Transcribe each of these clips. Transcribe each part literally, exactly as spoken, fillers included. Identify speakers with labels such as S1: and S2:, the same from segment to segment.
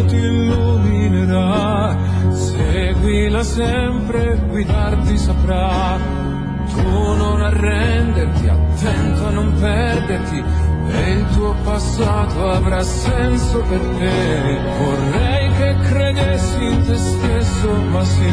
S1: ti illuminerà, seguila sempre, guidarti saprà. Tu non arrenderti, attento a non perderti, e il tuo passato avrà senso per te. Vorrei che credessi in te stesso, ma sì,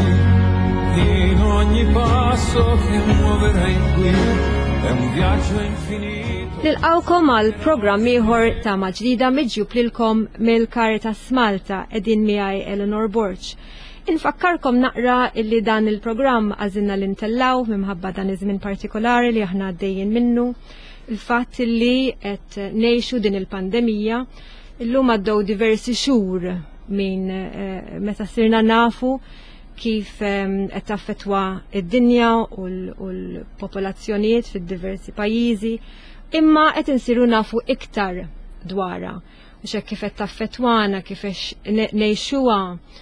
S1: in ogni passo che muoverai qui è un viaggio infinito.
S2: Nilqawkom għal programm ieħor ta' maġdida miġjub lilkom mill-Caritas Malta qegħdin miegħi Eleanor Borch. Infakkarkom naqra illi dan il-programm għażilna l-intellaw minħabba dan iż-żmien partikolari li aħna għaddejjin minnu, il-fatt li qed ngħixu din il-pandemija. Illum għaddew diversi xhur minn meta sirna nafu kif qed taffettwa id-dinja u l-popolazzjonijiet fid-diversi pajjiżi, imma qed insiru nafu iktar dwarha. U x'hekk kif qed taffettwana, kif ngħixuha,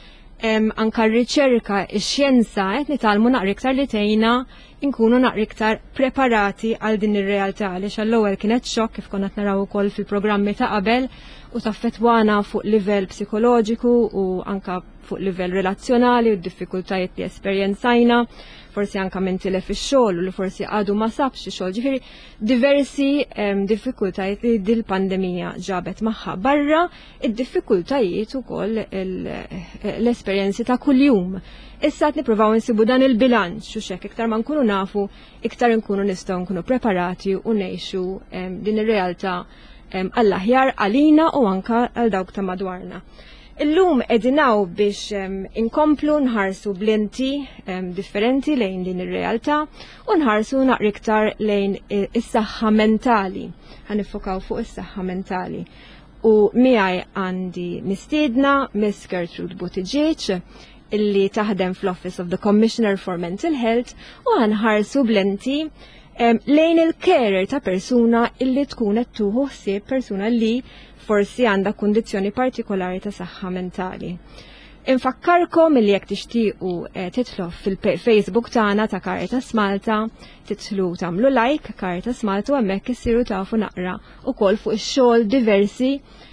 S2: anka r-riċerka, ix-xjenza qed nitalmu naqra iktar li tgħinna nkunu naqra iktar preparati għal din ir-realtà għaliex għall-ewwel kienet xokk kif konna qed naraw ukoll fil-programmi ta' qabel u taffettwana fuq livell psikoloġiku u anka fuq livell relazzjonali u d-diffikultajiet li esperjenzajna, forsi anka minn tilef ix-xogħol u li forsi għadu ma sabx ix-xogħol. Ġifieri diversi diffikultajiet li dil-pandemija ġabet magħha barra id-diffikultajiet ukoll l-esperjenzi ta' kuljum. Issa qed nippruvaw insibu dan il-bilanċ u x'hekk iktar ma nkunu nafu, iktar nkunu nistgħu nkunu preparati u ngħixu din ir-realtà għall-aħjar għalina u anka għal dawk ta' madwarna. Illum edinaw biex inkomplu nħarsu blenti differenti lejn din ir-realtà u nħarsu naqra iktar lejn is-saħħa mentali. Ħanifokaw fuq is-saħħa mentali. U miegħi għandi mistiedna Miss Gertrude Buttigieg illi taħdem fl-Office of the Commissioner for Mental Health u ħanħarsu blenti lejn il-carer ta' persuna illi tkun qed tuħu ħsieb persuna li forsi għandha kundizzjoni partikolari ta' saħħa mentali. Infakkarkom illi jekk tixtiequ titlu fil-Facebook tagħna ta' Caritas Malta, titlu tagħmlu like Caritas Malta u hemmhekk issiru tafu naqra ukoll fuq ix-xogħol diversi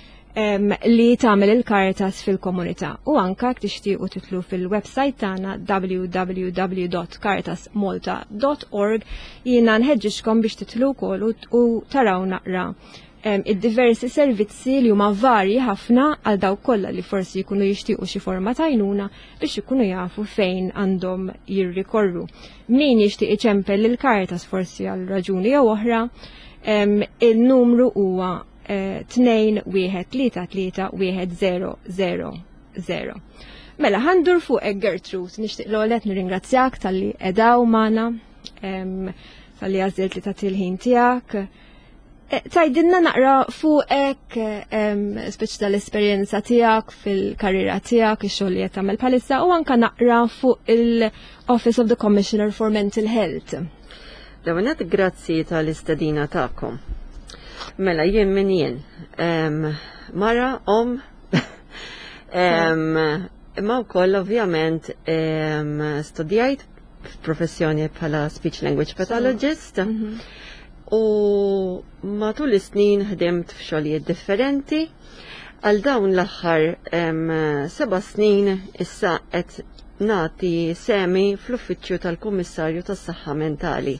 S2: li tagħmel il-Caritas fil-komunità. U anke jekk tixtiequ titlu fil-website tagħna w w w dot caritas malta dot org jiena nħeġġixkom biex titlu wkoll u taraw naqra id-diversi servizzi li huma varji ħafna għal dawk kollha li forsi jkunu jixtiequ xi forma ta' għajnuna biex ikunu jafu fejn għandhom jirrikorru. Min jixtieq iċempel lil Caritas forsi għal raġuni jew oħra, il-numru huwa tnejn wieħed tlieta tlieta wieħed żero żero żero. Mela ħandur fuq Gertrude, nixtieq l-għolet nirringrazzjak tal-li edaw magħna, tal-li għażilt li tagħti l-ħin tiegħek. Tajdinna naqra fuqek speċi tal-esperjenza tiegħek fil-karriera tiegħek, ix-xogħol li qed tagħmel bħalissa u anke naqra fuq il-Office of the Commissioner for Mental Health.
S3: L-ewwel grazzi tal-istedina tagħkom. Mela jien min jien. Mara, om, imma wkoll ovvjament studjajt f'professjoni bħala speech language pathologist. U matul is-snin ħdimt f'xogħlijiet differenti. Għal dawn l-aħħar seba' snin issa qed nagħti semi fl-uffiċċju tal-Kummissarju tas-Saħħa Mentali.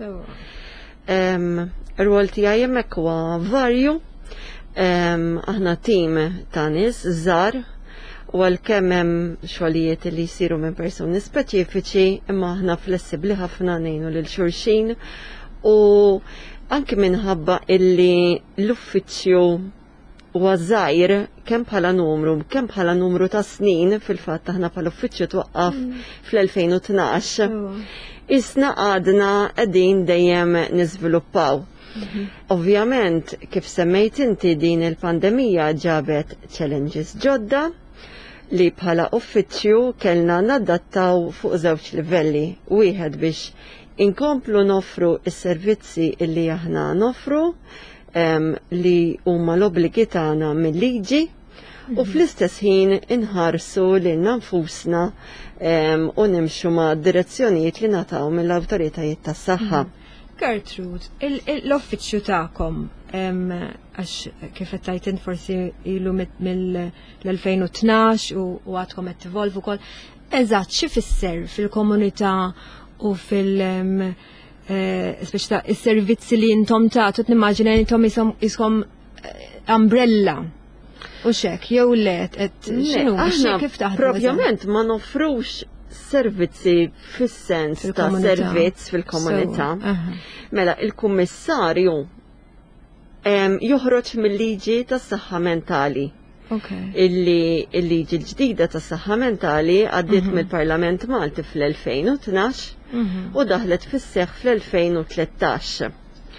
S3: Ir-rwol tiegħi hemmhekk huwa varju. Aħna tim ta' nies żgħar u għalkemm hemm xogħlijiet li jsiru minn persuni speċifiċi imma aħna flessibbli ħafna ngħinu lil xulxin u anke minħabba illi l-uffiċċju huwa żgħir kemm bħala numru, kemm bħala numru ta' snin fil-fatt aħna bħala uffiċċju twaqqaf fl-elfejn u tnax. Isna għadna qegħdin dejjem niżviluppaw. Ovvjament, kif semmejt inti din il-pandemija ġabet challenges ġodda li bħala uffiċċju kellna nadattaw fuq żewġ livelli. Wieħed biex inkomplu nofru is-servizzi illi aħna nofru um, li huma l-obbligi tagħna mill-liġi u fl-istess ħin inħarsu lil nfusna um, u nimxu ma' direzzjonijiet li nataw mill-awtoritajiet tas-saħħa.
S2: Gertrude, l-uffiċċju tagħkom għax kif qed tajt forsi ilu mill-elfejn u tnax u għadkom qed tivolvu wkoll. Eżatt xi fisser fil-komunità u fil- speċta is-servizzi li intom tagħtu nimmaġina intom ishom umbrella u xek jew le qed x'inhu kif taħdmu.
S3: Provjament ma nofrux servizzi fis-sens ta' servizz fil-komunità. Mela il-kummissarju joħroġ mill-liġi tas-saħħa mentali. Illi il-liġi l-ġdida tas-saħħa mentali għaddiet mill-Parlament Malti fl-elfejn u tnax u daħlet fis-seħħ fl-elfejn u tlettax.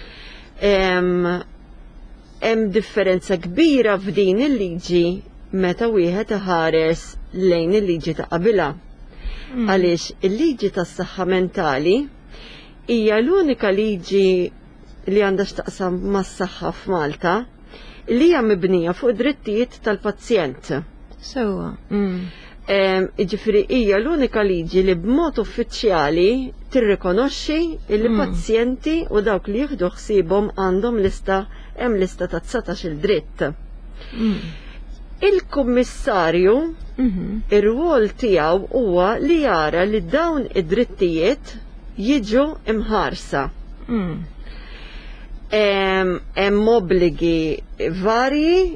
S3: Hemm differenza kbira f'din il-liġi meta wieħed iħares lejn il-liġi ta' qabilha. Għaliex il-liġi tas-saħħa mentali hija l-unika liġi li għandha x'taqsam mas-saħħa f'Malta li hija mibnija fuq drittijiet tal-pazjent.
S2: Sewwa.
S3: Jiġifieri hija l-unika liġi li b'mod uffiċjali tirrikonoxxi li pazjenti u dawk li jieħdu ħsiebhom għandhom lista hemm lista ta' tsatax il-dritt. Il-kummissarju ir-rwol tiegħu huwa li jara li dawn id-drittijiet jiġu imħarsa. Hemm obbligi varji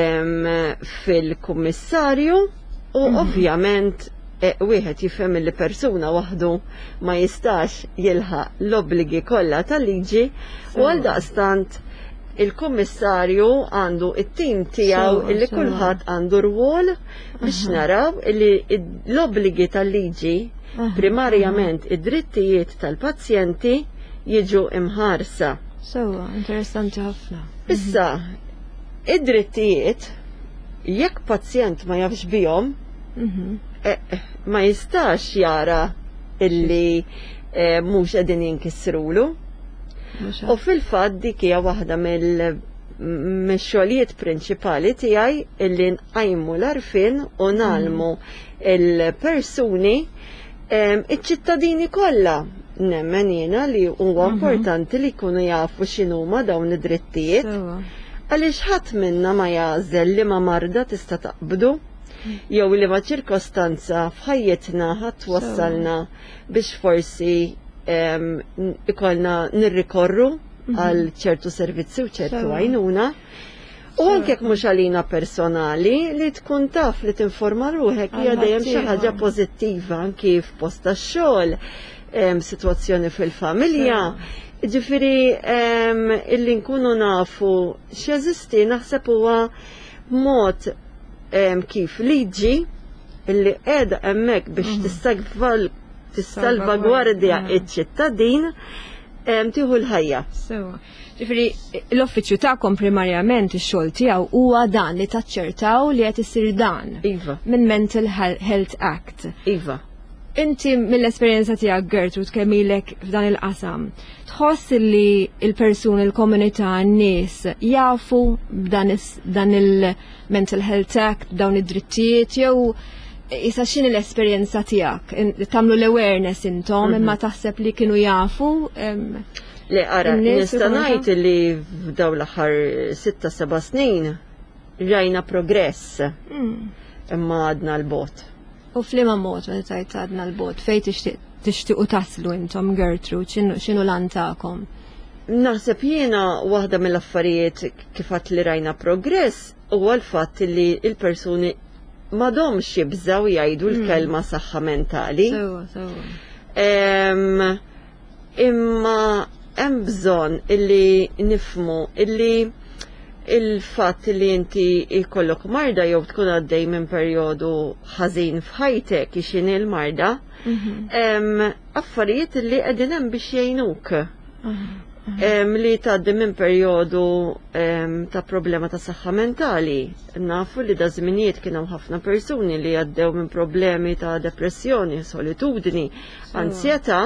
S3: fil-kummissarju u ovvjament wieħed jifhem li persuna waħdu ma jistax jilħaq l-obbligi kollha tal-liġi u għaldaqstant il-kummissarju għandu it-tim tiegħu illi kulħadd għandu rwol biex naraw li l-obbligi tal-liġi primarjament id-drittijiet tal-pazjenti jiġu imħarsa.
S2: Sewwa, interessanti ħafna.
S3: Issa, id-drittijiet jekk pazjent ma jafx bihom ma jistax jara illi mhux qegħdin jinkissrulu. U fil-fatt dik hija waħda mill-xogħlijiet prinċipali tiegħi illi nqajmu l-arfin u nagħlmu il-persuni iċ-ċittadini kollha. Nemmen jiena li huwa importanti li jkunu jafu x'inhuma dawn id-drittijiet għaliex ħadd minna ma jażel li ma marda tista' taqbdu jew li ma ċirkostanza f'ħajjitna ħadd wassalna biex forsi ikollna nirrikorru għal ċertu servizzi u ċertu għajnuna. U anke mhux għalina personali li tkun taf li tinforma ruħek hija dejjem xi ħaġa pożittiva anki f'post tax-xogħol, sitwazzjoni fil-familja. Ġifieri illi nkunu nafu x'jeżisti naħseb huwa mod kif liġi illi qiegħda hemmhekk biex tissalvagwardja iċ-ċittadin tieħu l-ħajja.
S2: Ġifieri l-uffiċċju tagħkom primarjament ix-xogħol tiegħu huwa dan li taċċertaw li qed isir dan.
S3: Iva.
S2: Minn Mental Health Act.
S3: Iva.
S2: Inti mill-esperjenza tiegħek Gertrude kemm ilek f'dan il-qasam, tħoss li l-persuni, il-komunità, n-nies jafu b'dan il-Mental Health Act, dawn id-drittijiet jew issa x'inhi l-esperjenza tiegħek? Tagħmlu l-awareness intom imma taħseb li kienu jafu?
S3: Le ara, nista' ngħid li f'dawn l-aħħar sitta seba' snin rajna progress imma għadna l-bot.
S2: U f'liema mod meta tajt għadna l-bot, fejn tixtiequ taslu intom Gertrude, x'inhu lan tagħkom?
S3: Naħseb jiena waħda mill-affarijiet kif għadt li rajna progress huwa l-fatt li l-persuni m'għadhomx jibżgħu jgħidu l-kelma saħħa mentali.
S2: Sewwa, sewwa.
S3: Imma hemm bżonn illi nifhmu illi il-fatt li inti jkollok marda jew tkun għaddej minn perjodu ħażin f'ħajtek ixin il-marda, affarijiet li qegħdin hemm biex jgħinuk. Li tgħaddi minn perjodu ta' problema ta' saħħa mentali. Nafu li da żminijiet kienu ħafna persuni li għaddew minn problemi ta' depressjoni, solitudni, ansjetà.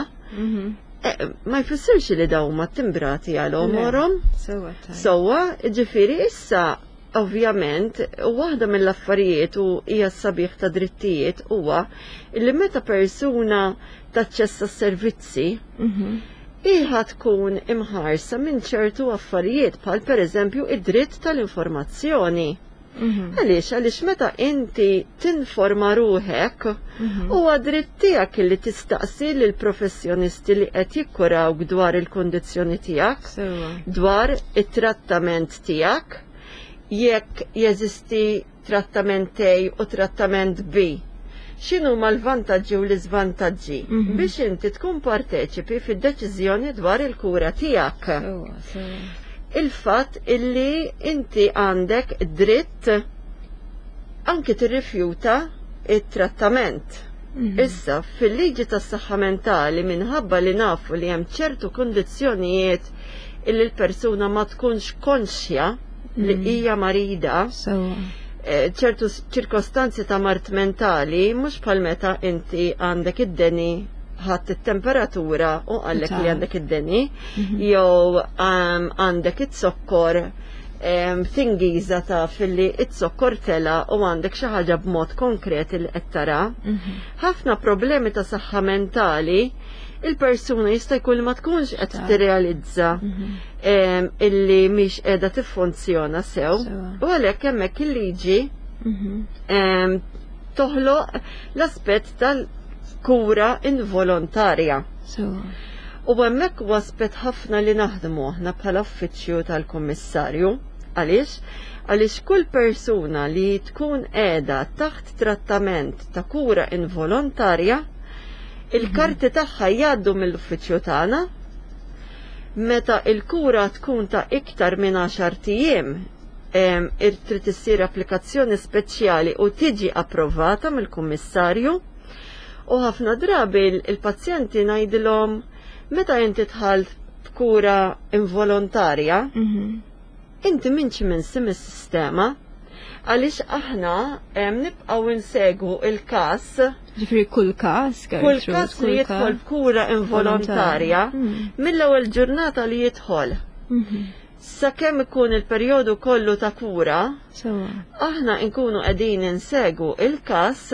S3: Ma jfissirx li daw ma timbrati għalhom morhom. Sewwa, ġifieri issa ovvjament waħda mill-affarijiet u hija s-sabiħ ta' drittijiet huwa li meta persuna taċċessa s-servizzi iħa tkun imħarsa minn ċertu affarijiet bħal pereżempju id-dritt tal-informazzjoni. Għaliex, għaliex meta inti tinforma ruħek huwa dritt tiegħek li tistaqsi lill professjonisti li qed jikkurawk dwar il-kundizzjoni tiegħek, dwar it-trattament tiegħek, jekk jeżisti trattament A u trattament B. X'inhu ma l-vantaġġi u l-iżvantaġġi biex inti tkun parteċipi fid-deċiżjoni dwar il-kura tiegħek. Il-fatt illi inti għandek dritt anki tirrifjuta it-trattament. Issa, fil-liġi tas-saħħa mentali minħabba li nafu li hemm ċertu kundizzjonijiet illi l-persuna ma tkunx konxja li hija marida, ċertu ċirkostanzi ta' mart mentali, mhux bħal meta inti għandek id-deni ħadd it-temperatura u għallek li għandek id-deni, jew għandek it-sokkor tingiża ta' filli it-sokkor tela u għandek xi ħaġa b'mod konkret li qed tara. Ħafna problemi ta' saħħa mentali il-persuna jista' jkun ma tkunx qed tirrealizza illi mhix qiegħda tiffunzjona sew, u għalhekk hemmhekk il-liġi toħloq l-aspett tal- kura involontarja. U hemmhekk huwa aspett ħafna li naħdmu aħna bħala uffiċċju tal-Kummissarju. Għaliex? Għaliex kull persuna li tkun qiegħda taħt trattament ta' kura involontarja, il-karti tagħha jgħaddu mill-uffiċċju tagħna. Meta il-kura tkun ta' iktar minn għaxar ijiem, trid issir applikazzjoni speċjali u tiġi approvata mill-Kummissarju. U ħafna drabi il-pazjenti ngħidilhom meta inti tħalt f'kura involontarja, inti minx minn sim is-sistema, għaliex aħna nibqgħu insegwu il-każ.
S2: Ġifieri kull każ,
S3: kull każ li jidħol f'kura involontarja mill-ewwel ġurnata li jidħol. Sakemm ikun il-perjodu kollu ta' kura, aħna nkunu qegħdin insegwu il-każ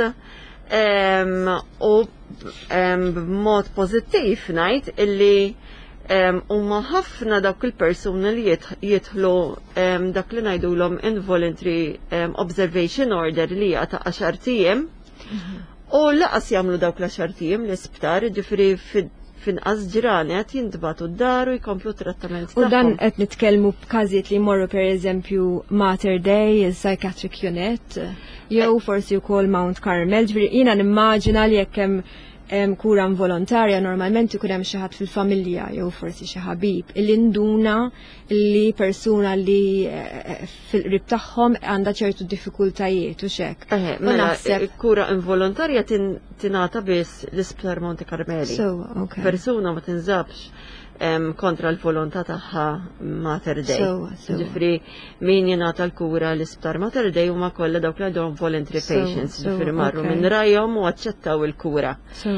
S3: u b'mod pożittiv ngħid illi huma ħafna dawk il-persuni li jidħlu dak li ngħidulhom involuntary observation order li hija ta' għaxar ijiem u laqas jagħmlu dawk l-għaxar ijiem l-isptar, ġifieri finqas ġranet jintbagħtu d-daru jkomplu trattament tagħhom.
S2: U dan qed nitkellmu b'każijiet li jmorru pereżempju Mater Dei, il-Psychiatric Unit, jew forsi wkoll Mount Carmel, ġifieri jiena nimmaġina li jekk hemm kura involontarja normalment ikun hemm xi ħadd fil-familja jew forsi xi ħabib illi nduna li persuna li fil-qrib tagħhom għandha ċertu diffikultajiet u x'hekk.
S3: Mela kura involontarja tingħata biss l-Isptar Monte Carmeli. Persuna ma tinżabx kontra l-volontà tagħha Mater Dei. Ġifri min jingħata l-kura l-Isptar Mater Dei huma kollha dawk li għandhom voluntary patients, ġifri marru minn rajhom u aċċettaw il-kura.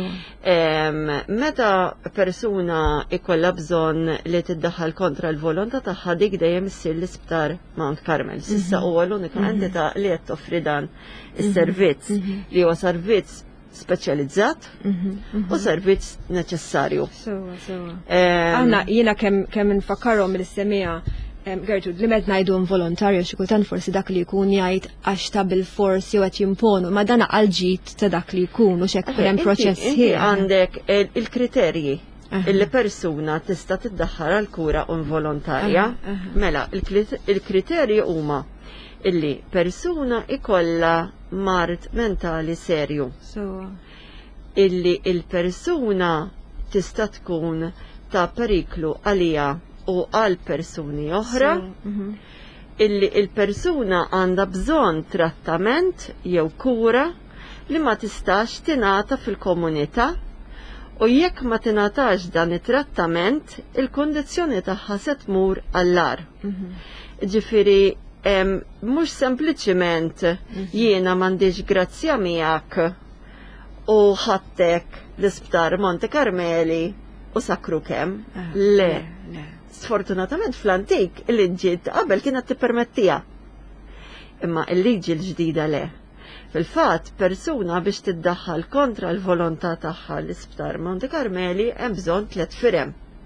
S3: Meta persuna ikollha bżonn li tiddaħħal kontra l-volontà tagħha dik dejjem issir l-Isptar Mount Carmel. S'issa huwa l-unika entità li qed toffri dan is-servizz li huwa servizz speċjalizzat u servizz neċessarju.
S2: Aħna jiena kemm infakkarhom mill-istemija Gertrude li med ngħidu involontarju xi kultant forsi dak li jkun jgħid għax ta' bil-fors jew qed jimponu, ma dan għal-ġid ta' dak li jkun u x'hekk hemm proċess ħieħ.
S3: Għandek il-kriterji illi persuna tista' tiddaħħal għal kura involontarja. Mela, il-kriterji huma illi persuna ikolla mart mentali serju. Illi il-persuna tista' tkun ta' periklu għalija u għal persuni oħra. Illi il-persuna għandha bżonn trattament jew kura li ma tistax tingħata fil-komunità u jekk ma tingħatax dan it-trattament il-kundizzjoni tagħha se tmur għall-ar. Ġifieri mhux sempliċiment jiena m'għandix grazzja miegħek u ħadtek l-Isptar Monte Carmeli u sakru kemm. Le. Sfortunatament fl-antik il-liġi qabel kienet tippermettija. Imma il-liġi l-ġdida le. Fil-fatt persuna biex tiddaħħal kontra l-volontà tagħha l-Isptar Monte Carmeli hemm bżonn tliet firem.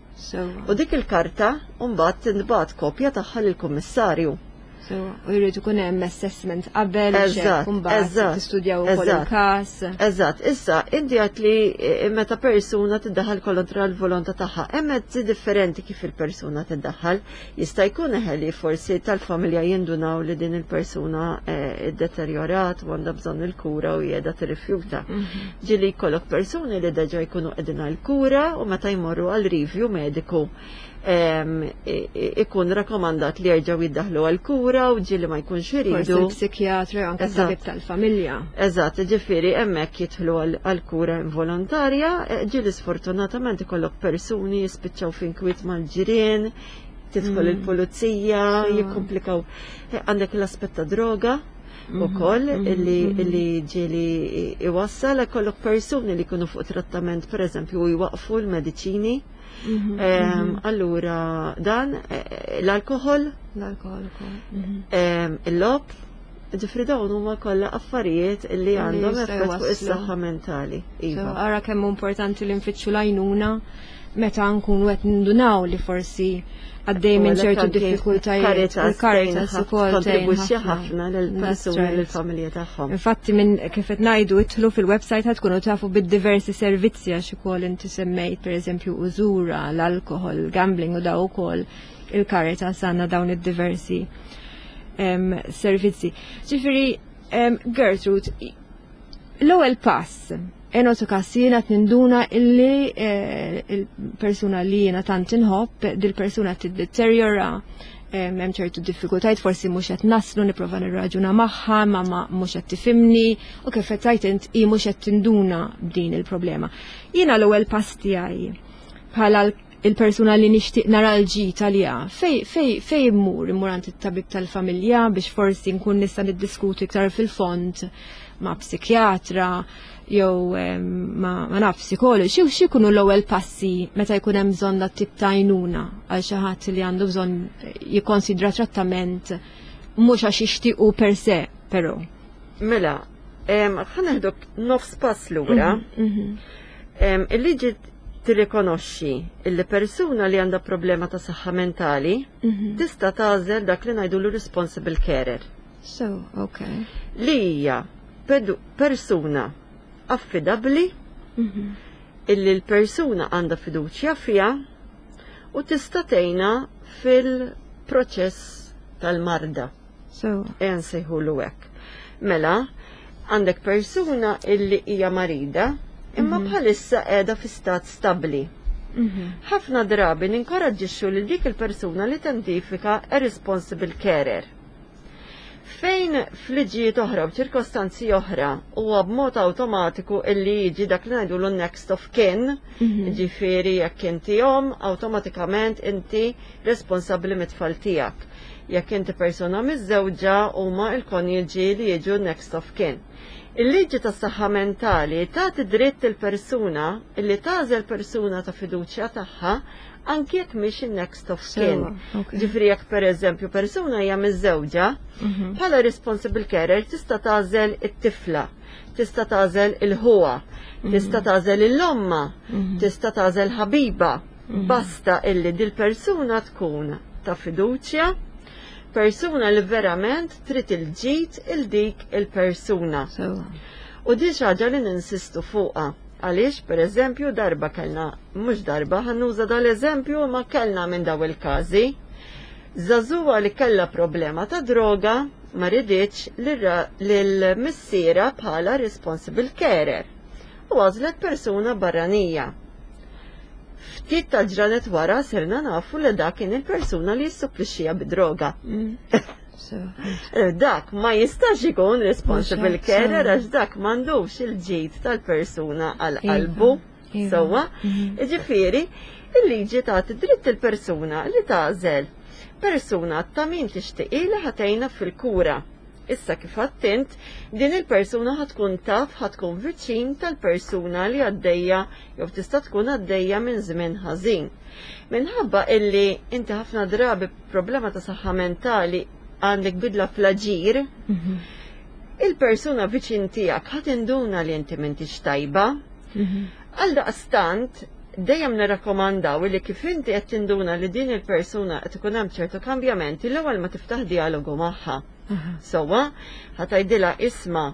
S2: So,
S3: U dik il-karta mbagħad tinbagħat kopja tagħha lill-kummissarju.
S2: so, u jridu kun hemm assessment qabel
S3: Eżatt,
S2: mbagħad
S3: eżatt,
S2: tistudjaw ukoll
S3: eżatt.
S2: il-każ.
S3: Eżatt, issa inti għat li eh, meta persuna tiddaħħal kontra l-volontà tagħha, hemm mezzi differenti kif il-persuna tiddaħħal. Jista' jkun eħeli forsi tal-familja jindunaw li din il-persuna eh, deteriorat u għandha bżonn il-kura u qiegħda tirrifjuta. Ġieli jkollok persuni li deġa jkunu qegħdin għall-kura u meta jmorru għal review mediku em, i- i- ikun rakkomandat li jerġgħu jiddaħlu għall-kura u ġieli ma jkunx
S2: Forsi
S3: iridu.
S2: l-psikjatru anke
S3: Eżatt.
S2: tabib tal-familja.
S3: Eżatt, ġifiri, emmek jitħlu għal-kura involontarja, eh, ġili sfortunatament ikollok persuni jispiċċaw finkwit mal-ġirien, tidħol il-pulizija, jikkomplikaw. Eh, Għandek l-aspett ta' droga u koll illi illi ġili iwassal, ikollok persuni li kunu fuq trattament, per eżempju, u jwaqfu l-medicini. Em, Allura, dan, eh, l-alkohol,
S2: L-alkohol ukoll.
S3: em, il-lob, ġifri dawn huma kollha affarijiet li għandhom
S2: jistgħu
S3: effett fuq
S2: waslu.
S3: is-saħħa mentali.
S2: So,
S3: Iva.
S2: ara kemm importanti li nfittxu lajnuna meta nkunu qed nindunaw li forsi għaddej minn ċertu diffikultajiet.
S3: Caritas
S2: Il-Caritas ukoll
S3: kontribwixxi
S2: tgħin
S3: ħafna lill-persuni
S2: That's right.
S3: lill-familja tagħhom.
S2: Infatti minn kif qed ngħidu idħlu fil-website ħad tkunu tafu bid-diversi servizzi għax ukoll inti semmejt pereżempju użura, l-alkohol, gambling u daw ukoll il-Caritas għandna dawn id-diversi em, servizzi. Ġifieri, em, Gertrude, i- l-ewwel pass enotu kassina t-ninduna illi eh, il-persuna li jena tant inħobb, dil-persuna t-deteriora, hemm ċertu diffikultajt, forsi mhux qed naslu nipprova nirraġuna magħha, ma ma mhux qed tifhimni, u kif qed tajt int hi mhux qed tinduna b'din il-problema. Jiena l-ewwel pass tiegħi bħala l- il-persuna li nixtieq nara l-ġita li ha, fej fej fej immur immur għand it-tabib tal-familja biex forsi nkun nista' niddiskuti iktar fil-fond ma' psikjatra jew em, ma, ma naf psikoloġi, xi xi jkunu l-ewwel passi meta jkun hemm bżonn dat tip ta' għajnuna għal xi ħadd li għandu bżonn jikkonsidra trattament mhux għax jixtiequ per se, però.
S3: Mela, ħaneħdu nofs pass lura. Em, Il-liġi tirrikonoxxi illi persuna li għandha problema ta' saħħa mentali tista' tagħżel dak li ngħidulu responsible carer.
S2: So, okay.
S3: Li hija pedu- persuna affidabbli illi l-persuna għandha fiduċja fiha u tista' tgħinha fil-proċess tal-marda.
S2: So,
S3: Ejn sejħulu hekk. Mela, għandek persuna illi hija marida imma bħalissa qiegħda fi stat stabbli. Ħafna drabi ninkoraġġixxu lil dik il-persuna li tentifika a responsible carer. Fejn fliġijiet oħra u ċirkostanzi oħra huwa b'mod awtomatiku illi jiġi dak li ngħidulu next of kin, ġifieri jekk inti hom awtomatikament inti responsabbli mit-tfal tiegħek. Jekk inti persuna miż-żewġa huma l-konjuġi li jiġu next of kin. Il-liġi tas saħħa mentali tagħti dritt il-persuna illi tażel persuna ta' fiduċja tagħha anki jekk mhix in-next of kin.
S2: Sewa, okay.
S3: Ġifri jekk pereżempju persuna hija miż-żewġa, bħala responsible carer tista' tażel it-tifla, tista' tażel il-ħuwa, tista' tażel il-lomma, tista' tażel ħabiba. Basta illi dil-persuna tkun ta' fiduċja, persuna li verament trid il-ġid il-dik il-persuna.
S2: so,
S3: U di ħaġa li ninsistu fuqha. Għaliex, per eżempju, darba kellna, mhux darba, ħannuża dal-eżempju ma kellna minn daw il-każi. Żagħżugħa li kellha problema ta' droga ma ridiċ lill-missiera bħala responsible carer. U għażlet persuna barranija. Ftit ta' ġranet wara sirna nafu li dak kien il-persuna li jissupplixxija bidroga.
S2: so,
S3: Dak ma jistax ikun responsible
S2: Mhux hekk,
S3: carer
S2: so.
S3: għax dak m'għandux il-ġid tal-persuna għal qalbu.
S2: Iva,
S3: Sewwa,
S2: mhm.
S3: ġifieri, il-liġi tagħti dritt il-persuna li tażel persuna ta' min tixtieq li ħatejna fil-kura. Issa kif għattint, din il-persuna ħatkun taf, ħatkun viċin tal-persuna li għaddejja jew tista' tkun għaddejja minn żmien ħażin. Minħabba illi inti ħafna drabi problema ta' saħħa mentali għandek bidla fl-aġir, il-persuna viċin tiegħek ħadd induna li inti m'intix tajba. Għal daqstant, dejjem nirrakkomandaw li kif inti qed tinduna li din il-persuna qed ikun hemm ċertu kambjamenti l-ewwel ma tiftaħ dialogu magħha. Sewwa ħatajdilha isma'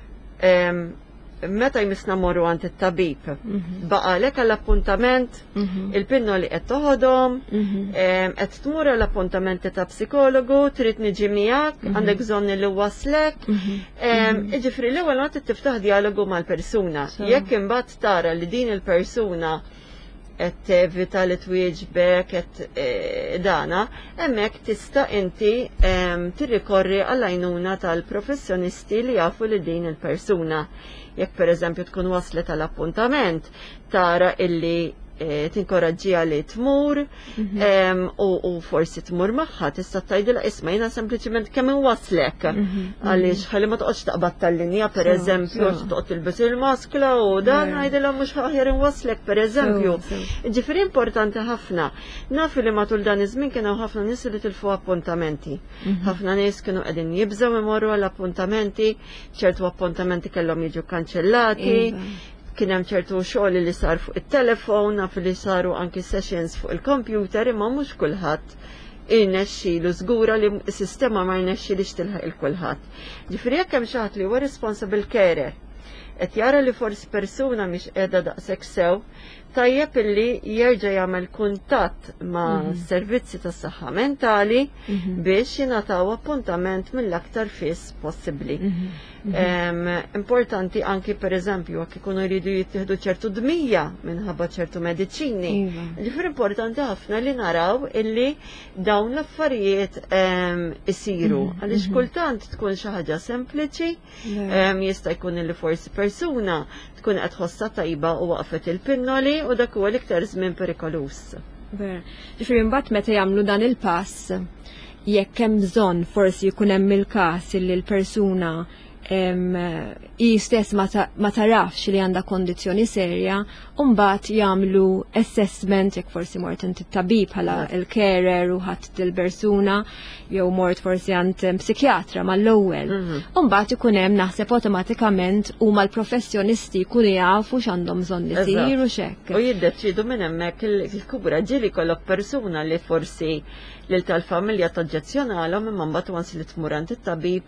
S3: meta jmissna morru għand it-tabib. Baqalek għall-appuntament, il-pinno li qed toħodhom, qed tmur għall-appuntamenti ta' psikologu, trid niġi miegħek, għandek bżonn li waslek. Jiġifieri l-ewwel ma tiftaħ dialogu mal-persuna. Jekk imbagħad tara li din il-persuna qed tevita li twieġbek qed dana, hemmhekk tista' inti tirrikorri għall-għajnuna tal-professjonisti li jafu li din il-persuna. Jekk pereżempju tkun waslet għal appuntament, tara illi tinkoraġġiha li tmur u forsi tmur magħha tista' tgħidilha isma' jiena sempliċement kemm inwaslek għaliex ħalli ma toqgħodx taqbad tal-linja pereżempju għax toqgħod tilbes il-maskla u dan ngħidilha mhux aħjar inwaslek pereżempju. Ġifieri importanti ħafna. Naf li matul dan iż-żmien kienu ħafna nies li tilfu appuntamenti. Ħafna nies kienu qegħdin jibżgħu imorru għall appuntamenti, ċertu appuntamenti kellhom jiġu kanċellati. Kien hemm ċertu xogħol li sar fuq it-telefon, naf li saru anki sessions fuq il-computer, imma mhux kulħadd irnexxielu żgura li s-sistema ma rnexxielix tilħaq il-kulħadd. Ġifieri jekk hemm xi ħadd li huwa responsible carer qed jara li forsi persuna mhix qiegħda daqshekk sew, tajjeb illi jerġa' jagħmel kuntatt ma' servizzi tas-saħħa mentali biex jingħataw appuntament mill-aktar fis possibbli. Importanti anki pereżempju jekk ikunu jridu jittieħdu ċertu dmija minħabba ċertu mediċini. Ġifier importanti ħafna li naraw illi dawn l-affarijiet isiru. Għaliex kultant tkun xi ħaġa sempliċi, jista' jkun illi forsi persuna tkun qed ħossha tajba u waqfet il-pinnoli u dak huwa l-iktar żmien perikolus.
S2: Ġifieri mbagħad meta jagħmlu dan il-pass, jekk hemm bżonn forsi jkun hemm il-każ li l-persuna i stess ma tarafx li għandha kondizzjoni serja, u mbagħad jagħmlu assessment jekk forsi mort inti tabib bħala il-carer u ħadd il-persuna jew mort forsi għand psikjatra mal-ewwel. U mbagħad ikun hemm naħseb awtomatikament huma l-professjonisti jkunu jafu x'għandhom bżonn isir u x'hekk.
S3: U jiddeċidu minn hemmhekk il-kubra ġieli jkollok persuna li forsi lil tal-familja taġġezzjonalhom imma mbagħad once li tmur għand it-tabib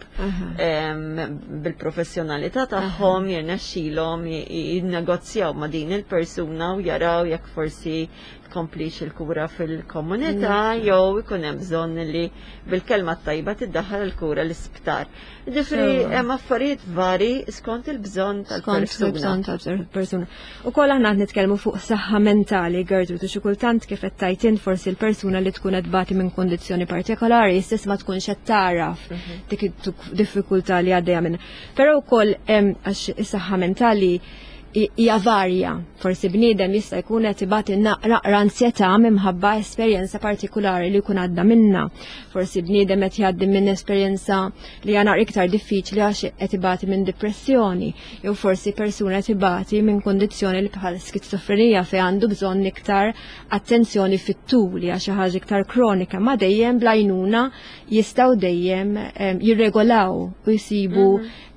S3: bil-professjonalità tagħhom jirnexxilhom jinnegozjaw ma' din il-persuna u jaraw jekk forsi tkomplix il-kura fil-komunità jew ikun hemm bżonn li bil-kelma tajba tiddaħħal il-kura l-isptar. Ġifieri hemm affarijiet vari skont il-bżonn tal-persuna.
S2: Ukoll aħna qed nitkellmu fuq saħħa mentali, Gertrude, u xi kultant kif qed tajt forsi l-persuna li tkun qed bagħti minn kondizzjoni partikolari stess ma tkunx qed taraf dik id-diffikultà li għaddejja minn. Però wkoll hemm għax is-saħħa mentali hija varja. Forsi bniedem jista' jkun qed ibati naqra ansjetà minħabba esperjenza partikolari li jkun għadda minnha. Forsi bniedem qed jgħaddi minn esperjenza li hija naqra iktar diffiċli għax qed ibati minn depressjoni, jew forsi persuna qed ibati minn kondizzjoni li bħal skizofrenija fejn għandu bżonn iktar attenzjoni fit-tul li xi ħaġa iktar kronika, ma dejjem bl-għajnuna jistgħu dejjem jirregolaw u jsibu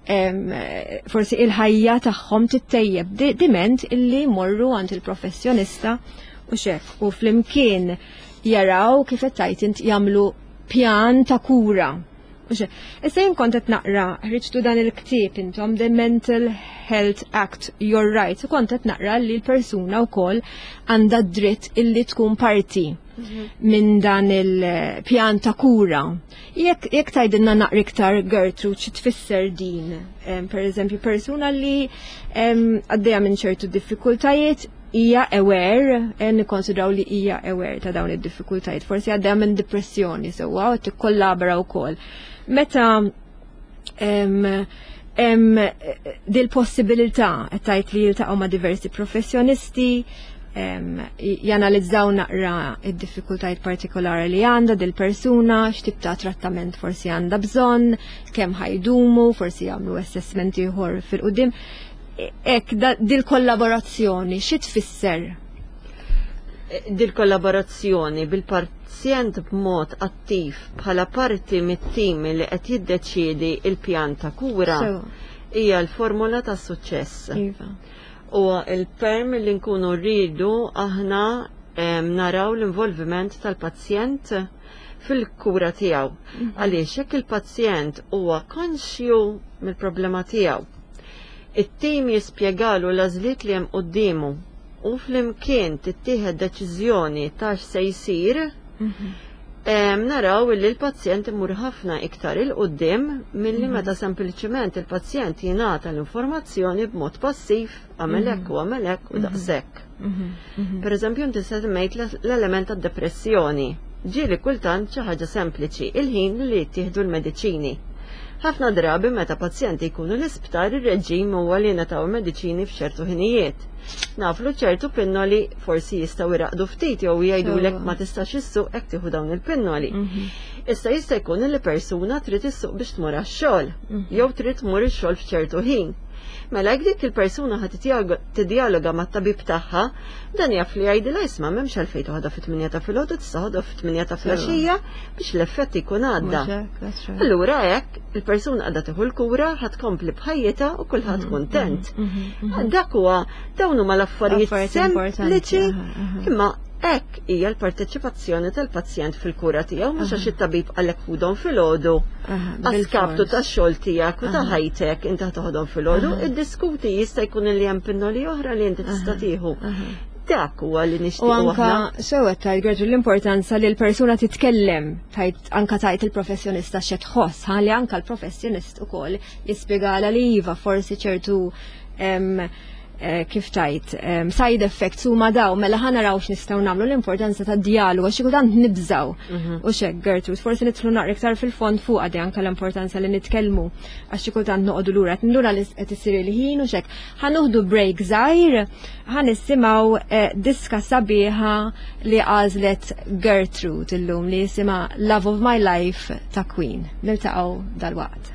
S2: forsi il-ħajja tagħhom tittejjeb diment illi morru għand il-professjonista u xek u flimkien jaraw kif qed tajt int jagħmlu pjan ta' kura. Issa jien kont qed naqra ħriġtu dan il-ktieb intom The Mental Health Act Your Rights u kont qed naqra li l-persuna wkoll għandha dritt illi tkun parti minn dan il-pjan ta' kura. Jekk tgħidilna naqra iktar Gertrude xi tfisser din, per eżempju persuna li għaddejja minn ċertu diffikultajiet hija aware, nikkonsidraw li hija aware ta' dawn id-diffikultajiet, forsi għaddejja minn depressjoni sewwa u tikkollabora wkoll. Meta hemm dil-possibilità qed tgħid li jiltaqgħu ma' diversi professjonisti, janalizzaw naqra id-diffikultajiet partikolari li għandha dil-persuna, x'tip ta' trattament forsi għandha bżonn, kemm ħajdumu, forsi jagħmlu assessment ieħor fil-qudiem. Ek, dil-kollaborazzjoni, xi tfisser?
S3: Dil-kollaborazzjoni bil-pazjent b'mod attiv bħala parti mit-tim li qed jiddeċiedi il-pjan ta' kura hija l-formula ta' suċċess. U il-perm li nkunu rridu aħna naraw l-involviment tal-pazjent fil-kura tiegħu. Għaliex jekk il-pazjent huwa konxju mill-problema tiegħu, it-tim jispjegalu l-għażliet li hemm qudiemu u flimkien tittieħed deċiżjoni ta' x'se jsir, naraw li l-pazjent imur ħafna iktar il-qoddim milli meta sempliċement il-pazjent jingħata l-informazzjoni b'mod passiv għamel hekk u għamel hekk u daqshekk. Per eżempju, inti semmejt l-element tad-depressjoni. Ġieli kultant xi ħaġa sempliċi, il-ħin li jittieħdu l-mediċini. Ħafna drabi meta pazjenti jkunu l-isptar ir-reġim huwa li nataw mediċini f'ċertu ħinijiet. Naflu ċertu pinnoli forsi jistgħu iraqdu ftit jew jgħidulek ma tistax issuq hekk tieħu dawn il-pinnoli. Issa jista' jkun li persuna trid issuq biex tmur għax-xogħol, jew trid tmur ix-xogħol f'ċertu ħin. Mela jekk dik il-persuna ħad tiddialoga mat-tabib tagħha, dan jaf li jgħidilha isma' m'hemmx għalfejn toħodha fit-tminja ta' filgħodu tista' ħodha fit-tminja ta' filgħaxija biex l-effett ikun għadda. Allura hekk il-persuna qiegħda tieħu l-kura ħadd tkompli bħajjitha u kulħadd kuntent. Dak huwa dawn huma l-affarijiet sempliċi imma hekk hija l-parteċipazzjoni tal-pazjent fil-kura tiegħu mhux għax it-tabib għalek ħudhom filgħodu għaskabtu tax-xogħol tiegħek u ta' ħajtek inti toħodhom filgħodu, iddiskuti jista' jkun li hemm pinnoli oħra li inti tista' tieħu. Dak huwa li nixtiequ aħna. U
S2: anka sewwet tajt Gertrude l-importanza li l-persuna titkellem tajt anka tajt il-professjonista x'qed tħoss ħalli anka l-professjonist ukoll jispjegala li iva forsi ċertu kif tajt, side effects huma daw, mela ħana raw x'nistgħu nagħmlu l-importanza tad-dialogu għax kultant nibżaw. U xek, Gertrude, forsi nidħlu naqra iktar fil-fond fuq għadi anke l-importanza li nitkellmu għax xi kultant noqogħdu lura qed lura li qed isir il-ħin u xek. Ħanuħdu break żgħir, ħanissimgħu diska sabiħa li għażlet Gertrude illum li jisimha Love of My Life ta' Queen. Niltaqgħu dal-waqt.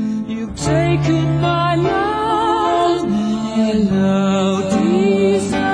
S1: Taken my love, my love desire.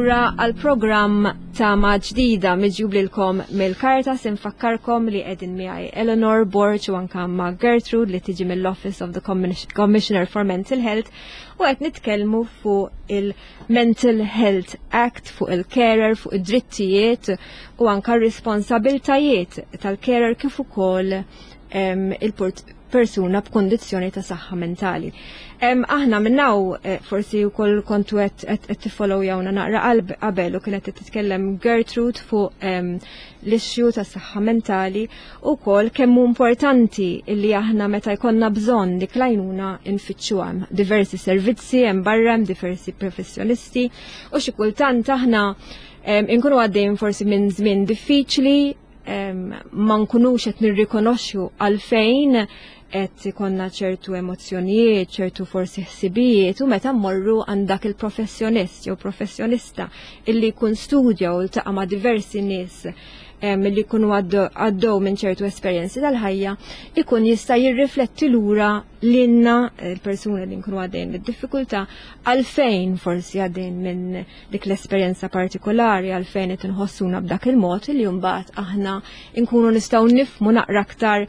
S2: lura għal programm ta' ma' ġdida miġjublilkom mill-Caritas. Infakkarkom li qegħdin miegħi Eleanor Borch u anke ma' Gertrude li tiġi mill-Office of the Commissioner for Mental Health u qed nitkellmu fuq il-Mental Health Act, fuq il-carer, fuq id-drittijiet u anke r-responsabiltajiet tal-carer kif ukoll um, il-persuna b'kondizzjoni ta' saħħa mentali. Um, aħna minnaw eh, forsi wkoll kontu qed tiffollow jawna naqra qabel u kienet titkellem Gertrude fuq um, l-issue ta' saħħa mentali u wkoll kemm hu importanti illi aħna meta jkollna bżonn dik l-għajnuna nfittxu hemm diversi servizzi hemm barra hemm diversi professjonisti u xi kultant aħna um, inkunu għaddejjin forsi minn żmien diffiċli um, ma nkunux qed nirrikonoxxu għalfejn qed ikonna ċertu emozzjonijiet, ċertu forsi ħsibijiet u meta mmorru għandak il-professjonist jew professjonista illi jkun studja u ltaqa' ma' diversi nies illi jkunu għaddew minn ċertu esperjenzi tal-ħajja, ikun jista' jirrifletti lura lilna il-persuna li nkunu għaddejn bid-diffikultà għalfejn forsi għaddejn minn dik l-esperjenza partikolari għalfejn qed inħossuna b'dak il-mod li mbagħad aħna nkunu nistgħu nifhmu naqra aktar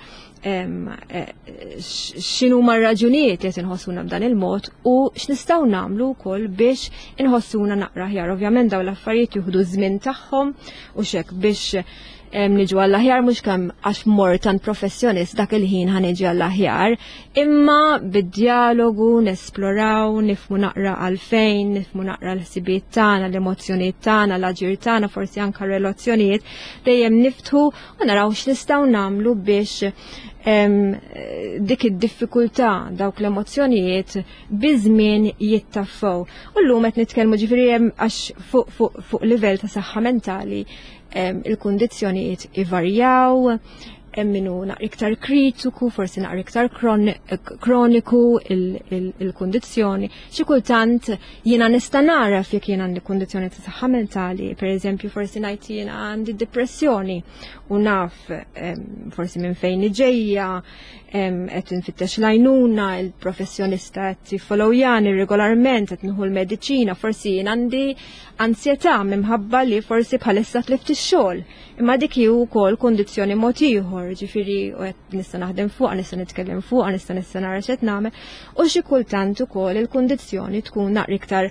S2: x'inhu ma' raġunijiet li qed inħossuna b'dan il-mod u x'nistgħu nagħmlu wkoll biex inħossuna naqra aħjar. Ovvjament dawn l-affarijiet jieħdu żmien tagħhom u x'hekk biex niġu għall-aħjar mhux kemm għax mor tant professjonist dak il-ħin ħaniġi għall-aħjar, imma bid-dialogu nesploraw, nifmu naqra għalfejn, nifmu naqra l-ħsibiet tagħna, l-emozzjonijiet tagħna, l-aġir tagħna, forsi anke relazzjonijiet dejjem niftħu u naraw x'nistgħu nagħmlu biex Um, dik id-diffikultà dawk l-emozzjonijiet biżmien jittaffaw. U llum qed nitkellmu ġifieri għax fuq fuq fuq livell ta' saħħa mentali um, il-kundizzjonijiet ivarjaw, hemm minnu naqra iktar kritiku, forsi naqra iktar kroniku il-kundizzjoni. Xi kultant jiena nista' nara jekk jien għandi kundizzjoni ta' saħħa mentali, pereżempju forsi ngħid jiena għandi depressjoni u naf forsi minn fejn ġejja, qed infittex l-għajnuna, il-professjonista qed jiffollowjani regolarment, qed nieħu l-mediċina, forsi jien għandi ansjetà minħabba li forsi bħalissa tlift ix-xogħol. Imma dik hi wkoll kundizzjoni mod ieħor, ġifieri qed nista' naħdem fuqha, nista' nitkellem fuqha, nista' nista' nara x'qed nagħmel, u xi kultant ukoll il-kundizzjoni tkun naqra iktar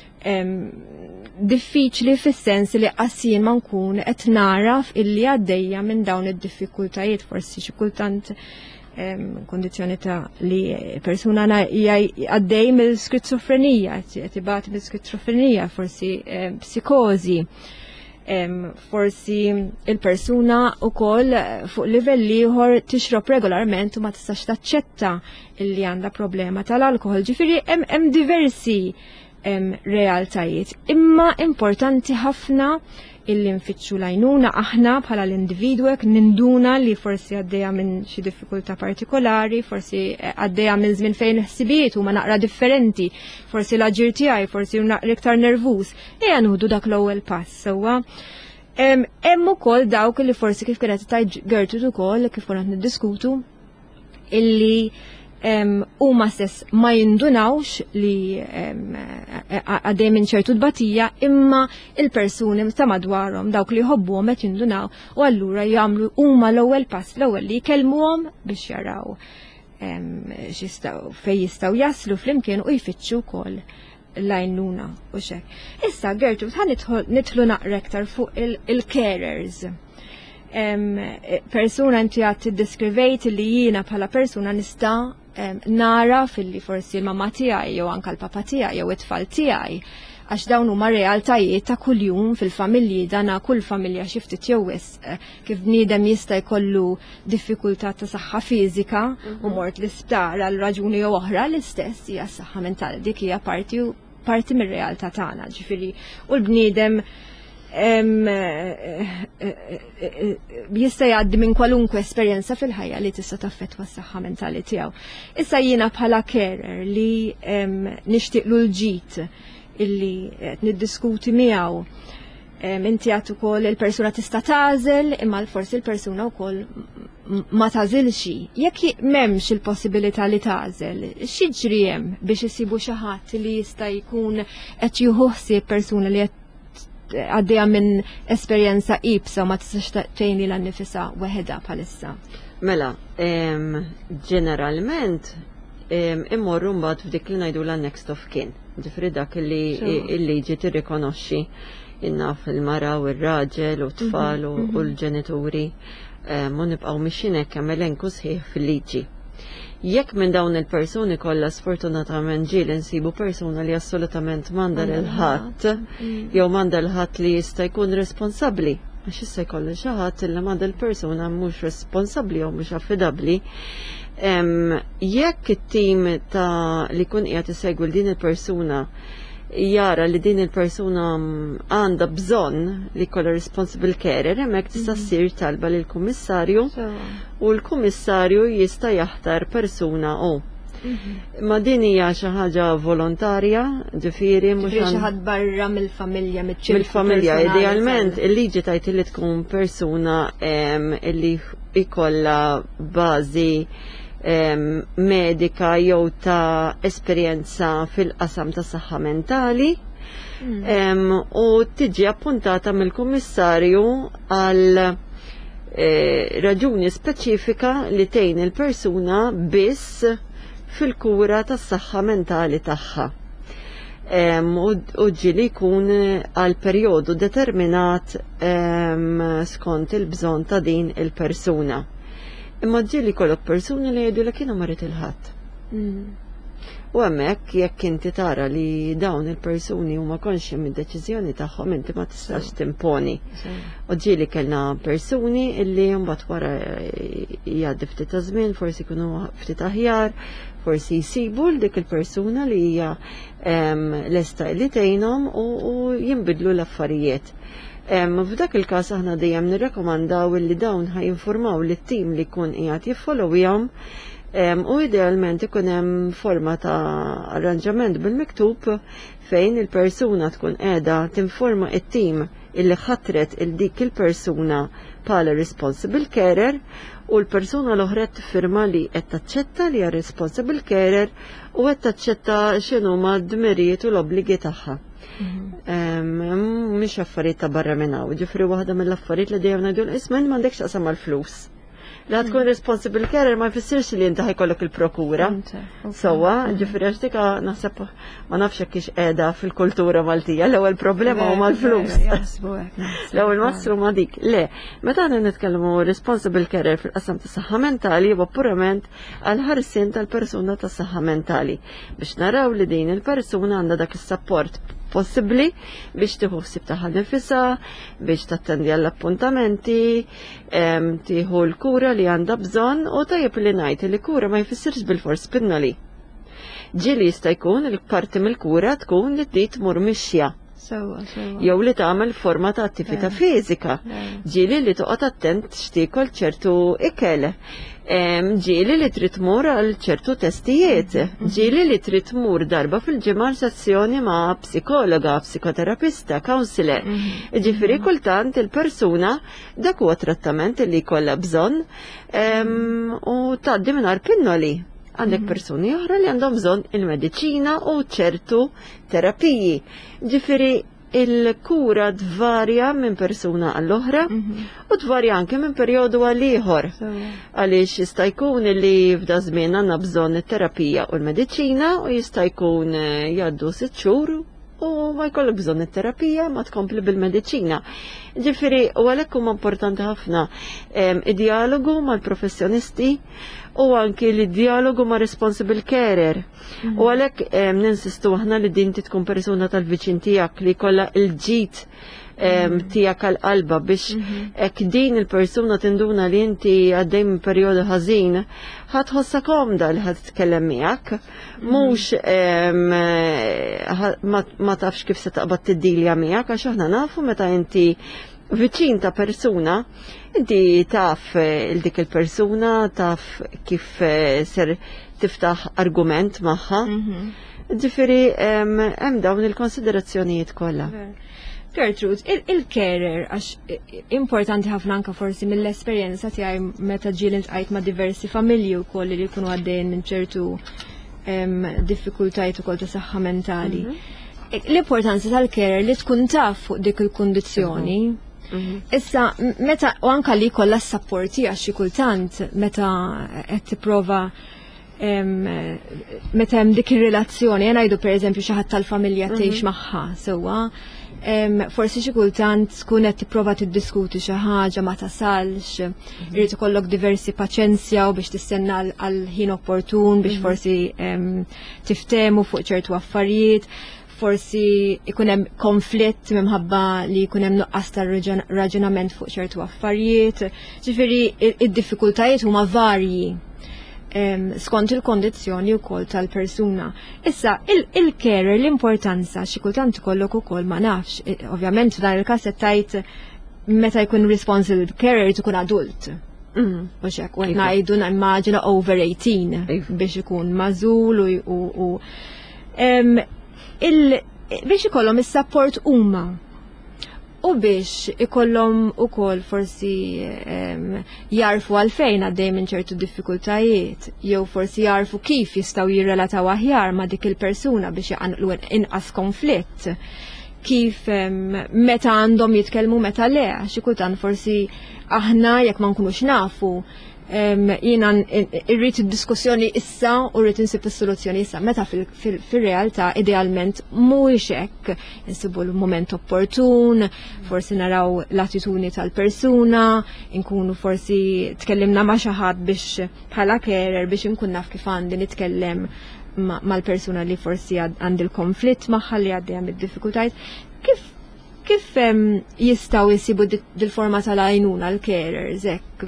S2: diffiċli fis-sens li qassien ma nkun qed naraf illi għaddejja minn dawn id-diffikultajiet, forsi xi kultant kondizzjoni ta' li persuna għaddej mill-skizofrenija, qed ibati mill-skizofrenija, forsi psikożi. Forsi il-persuna wkoll fuq livell ieħor tixrob regolarment u ma tistax taċċetta illi għandha problema tal-alkohol. Ġifieri hemm diversi realtajiet. Imma importanti ħafna illi nfittxu l-għajnuna aħna bħala l-individwek ninduna li forsi għaddejja minn xi diffikultà partikolari, forsi għaddejja minn żmien fejn ħsibijiet huma naqra differenti, forsi l-aġir tiegħi, forsi naqra iktar nervuż. Ejja nieħdu dak l-ewwel pass sewwa. Hemm ukoll dawk li forsi kif kienet tajt Gertrude ukoll kif konna niddiskutu illi huma stess ma jindunawx li għaddej minn ċertu tbatija imma il-persuni ta' madwarhom dawk li jħobbuhom qed jindunaw u allura jagħmlu huma l-ewwel pass l-ewwel li jkellmuhom biex jaraw fejn jistgħu jaslu flimkien u jfittxu wkoll l-għajnuna u xek. Issa Gertrude ħa nidħlu naqra aktar fuq il-carers. Persuna inti għad tiddeskrivejt li jiena bħala persuna nista' nara fil-li forsi l-mamma tiegħi jew anke l-papa tiegħi jew it-tfal tiegħi għax dawn huma realtajiet ta' kuljum fil-familji dana kull familja xi ftit jew wisq kif bniedem jista' jkollu diffikultà ta' saħħa fiżika u mort l-isptar għal raġuni jew oħra l-istess hija s-saħħa mentali dik hija parti parti mir-realtà tagħna ġifieri u l-bniedem jista' jgħaddi minn kwalunkwe esperjenza fil-ħajja li tista' taffettwa s-saħħa mentali tiegħu. Issa jiena bħala carer li nixtieqlu l-ġid illi qed niddiskuti miegħu. Inti għad ukoll il-persuna tista' tagħżel imma forsi l-persuna wkoll ma tagħżilx. Jekk m'hemmx il-possibilità li tagħżel, x'jiġri hemm biex isibu xi ħadd li jista' jkun qed jieħu ħsieb persuna li qed għaddejja minn esperjenza ibsa ma tistax tgħin li l-nifisa weħeda bħalissa.
S3: Mela, ġeneralment immorru mbagħad f'dik li ngħidu la next of kin. Ġifri dak li l-liġi tirrikonoxxi innaf il-mara u r-raġel u t-tfal u l-ġenituri u nibqgħu mixin hekk hemm elenku sħiħ fil-liġi. Jekk minn dawn il-persuni kollha sfortunatament ġiel insibu persuna li assolutament m'għandha il-ħadd jew m'għandha l-ħadd li jista' jkun responsabbli għax issa jkollu xi ħadd illi m'għandha l-persuna mhux responsabbli jew mhux affidabbli. Jekk it-tim ta' li kun qiegħed isegwi din il-persuna jara li din il-persuna għandha bżonn li jkollha responsible carer, hemmhekk tista' ssir talba lill kummissarju u l-kummissarju jista' jaħtar persuna u. Ma din hija xi ħaġa volontarja, ġifieri mhux
S2: xi ħadd barra mill-familja
S3: mill-familja. Idealment il-liġi tgħid li tkun persuna li jkollha bażi medika jew ta' esperjenza fil-qasam ta' saħħa mentali u tiġi appuntata mill-kummissarju għal raġuni speċifika li tgħin il-persuna biss fil-kura tas-saħħa mentali tagħha. U ġieli jkun għal perjodu determinat skont il-bżonn ta' din il-persuna. Imma ġieli jkollok persuni li jgħidu li kienu marit il-ħadd. U hemmhekk jekk inti tara li dawn il-persuni huma konxi mid-deċiżjoni tagħhom inti ma tistax timponi. U ġieli kellna persuni illi mbagħad wara jgħaddi ftit ta' żmien, forsi jkunu ftit aħjar, forsi jsibu l dik il-persuna li hija lesta li tgħinhom u jinbidlu l-affarijiet. F'dak il-każ aħna dejjem nirrakkomandaw li dawn ħajinformaw lit tim li jkun qiegħed jiffollowihom u idealment ikun hemm forma ta' arranġament bil-miktub fejn il-persuna tkun qiegħda tinforma it-tim illi ħatret il dik il-persuna bħala responsible carer u l-persuna l-oħra tiffirma li qed taċċetta li hija responsible carer u qed taċċetta x'inhuma d-dmirijiet u l-obbligi tagħha. Mhix affarijiet ta' barra minn hawn, ġifri waħda mill-affarijiet li dejjem ngħidu l-ismen m'għandekx taqsam mal-flus. La tkun responsible carer ma jfissirx li inti ħajkollok il-prokura. Sowa, ġifri għax dik naħseb ma nafx hekk qiegħda fil-kultura Maltija, l-ewwel problema huma l-flus. L-ewwel mastru ma dik. Le, meta aħna nitkellmu responsible carer fil-qasam tas saħħa mentali huwa purament għal ħarsien tal-persuna tas saħħa mentali biex naraw li din il-persuna għandha dak is-sapport possibbli biex tieħu ħsieb tagħha nifisha, biex tattendi għall-appuntamenti, tieħu l-kura li għandha bżonn u tajjeb li ngħid li kura ma jfissirx bil-fors pinnoli. Ġieli jista' jkun il-parti mill-kura tkun li trid tmur mixja. Jew li tagħmel forma ta' attività fiżika. Ġieli li toqgħod attent x'tiekol ċertu ikel. Ġieli li trid tmur għal ċertu testijiet. Ġieli li trid tmur darba fil-ġimgħa sezzjoni ma' psikologa, psikoterapista, counselor. Ġifieri kultant il-persuna dak huwa trattament li jkollha bżonn u tgħaddi mingħajr pinnoli. Għandek persuni oħra li għandhom bżonn il-mediċina u ċertu terapiji. Ġifieri il-kura tvarja minn persuna għall-oħra u tvarja anke minn perjodu għal ieħor. Għaliex jista' jkun li f'da żmien għandna bżonn it-terapija u l-mediċina u jista' jkun jgħaddu sitt xhur u ma jkollok bżonn it-terapija ma tkompli bil-mediċina. Ġifieri u għalhekk huma importanti ħafna id-dialogu mal-professjonisti u anki li dialogu ma' responsible carer. U għalhekk ninsistu aħna li din tkun persuna tal-viċin tiegħek li kollha il-ġid tiegħek għall-qalba biex hekk din il-persuna tinduna li inti għaddej minn perjodu ħażin ħadd ħossa komda li ħadd titkellem miegħek, mhux ma tafx kif se taqbad tiddilja miegħek għax aħna nafu meta inti viċin ta' persuna, inti taf il-dik il-persuna, taf kif ser tiftaħ argument magħha. Ġifieri hemm dawn il-konsiderazzjonijiet kollha.
S2: Gertrude, il-carer, għax importanti ħafna anka forsi mill-esperjenza tiegħi meta ġieli ntqajt ma' diversi familji wkoll li jkunu għaddejjin minn ċertu diffikultajiet ukoll ta' saħħa mentali. l-importanza tal-carer li tkun taf fuq dik il-kundizzjoni. Issa, meta, u anka li kolla s-sapporti għax xi kultant, meta qed tipprova meta hemm dik ir-relazzjoni, jena ngħidu pereżempju xi ħadd tal-familja tgħix magħha sewwa, forsi xi kultant tkun qed tipprova tiddiskuti xi ħaġa ma tasalx, irid ikollok diversi paċenzja u biex tistenna għal ħin opportun biex forsi tiftehmu fuq ċertu affarijiet. Forsi ikun hemm konflitt minħabba li jkun hemm nuqqas tar-raġunament fuq ċertu affarijiet. Ġifieri id-diffikultajiet huma varji skont il-kondizzjoni wkoll tal-persuna. Issa, il-carer l-importanza xi kultant ikollok ukoll ma nafx, ovvjament f'dan il-każ qed tgħid meta jkun responsible carer tkun adult. U xek, u ngħidu nimmaġina over eighteen biex ikun mażul u biex ikollhom is-support huma u biex ikollhom ukoll forsi jarfu għalfejn għaddej minn ċertu diffikultajiet, jew forsi jarfu kif jistgħu jirrelataw aħjar ma' dik il-persuna biex jaqanqlu inqas konflitt, kif meta għandhom jitkellmu meta le, xi kultant forsi aħna jekk ma nkunux nafu jiena irrid id-diskussjoni issa u rrid insib is-soluzzjoni issa, meta fil-realtà idealment mhuwiex hekk, insibu l-moment opportun, forsi naraw l-attitudni tal-persuna, inkunu forsi tkellimna ma' xi ħadd biex bħala carer biex inkun naf kif għandi nitkellem mal-persuna li forsi għandi l-konflitt magħha li għaddejja mid-diffikultajiet. Kif kif jistgħu jsibu dil-forma tal-għajnuna l-carers hekk?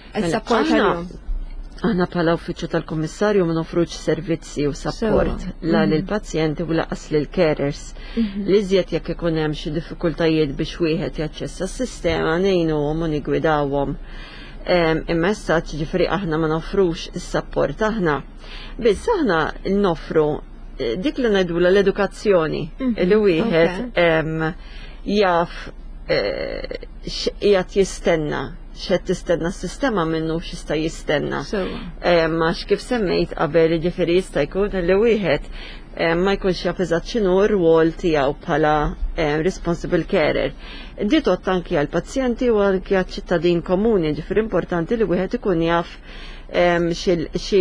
S3: Aħna bħala uffiċċju tal-Kummissarju ma nofruġ servizzi u support la lill-pazjenti u laqas lill-carers. Li żjed jekk ikun hemm xi diffikultajiet biex wieħed jaċċessa s-sistema ngħinuhom u nigwidawhom. Imma issa ġifieri aħna ma nofrux is-support aħna. Biss aħna nofru dik li ngħidula l-edukazzjoni li wieħed jaf qiegħed jistenna xed tistenna s-sistema minnu x'ista jistenna. Ma x'kif semmejt qabel ġifieri jista' jkun li wieħed ma jkunx jaf eżatt x'inhu r-rwol tiegħu bħala responsible carer. Di tot anki għall-pazjenti u anki għall-ċittadin komuni, ġifieri importanti li wieħed ikun jaf xi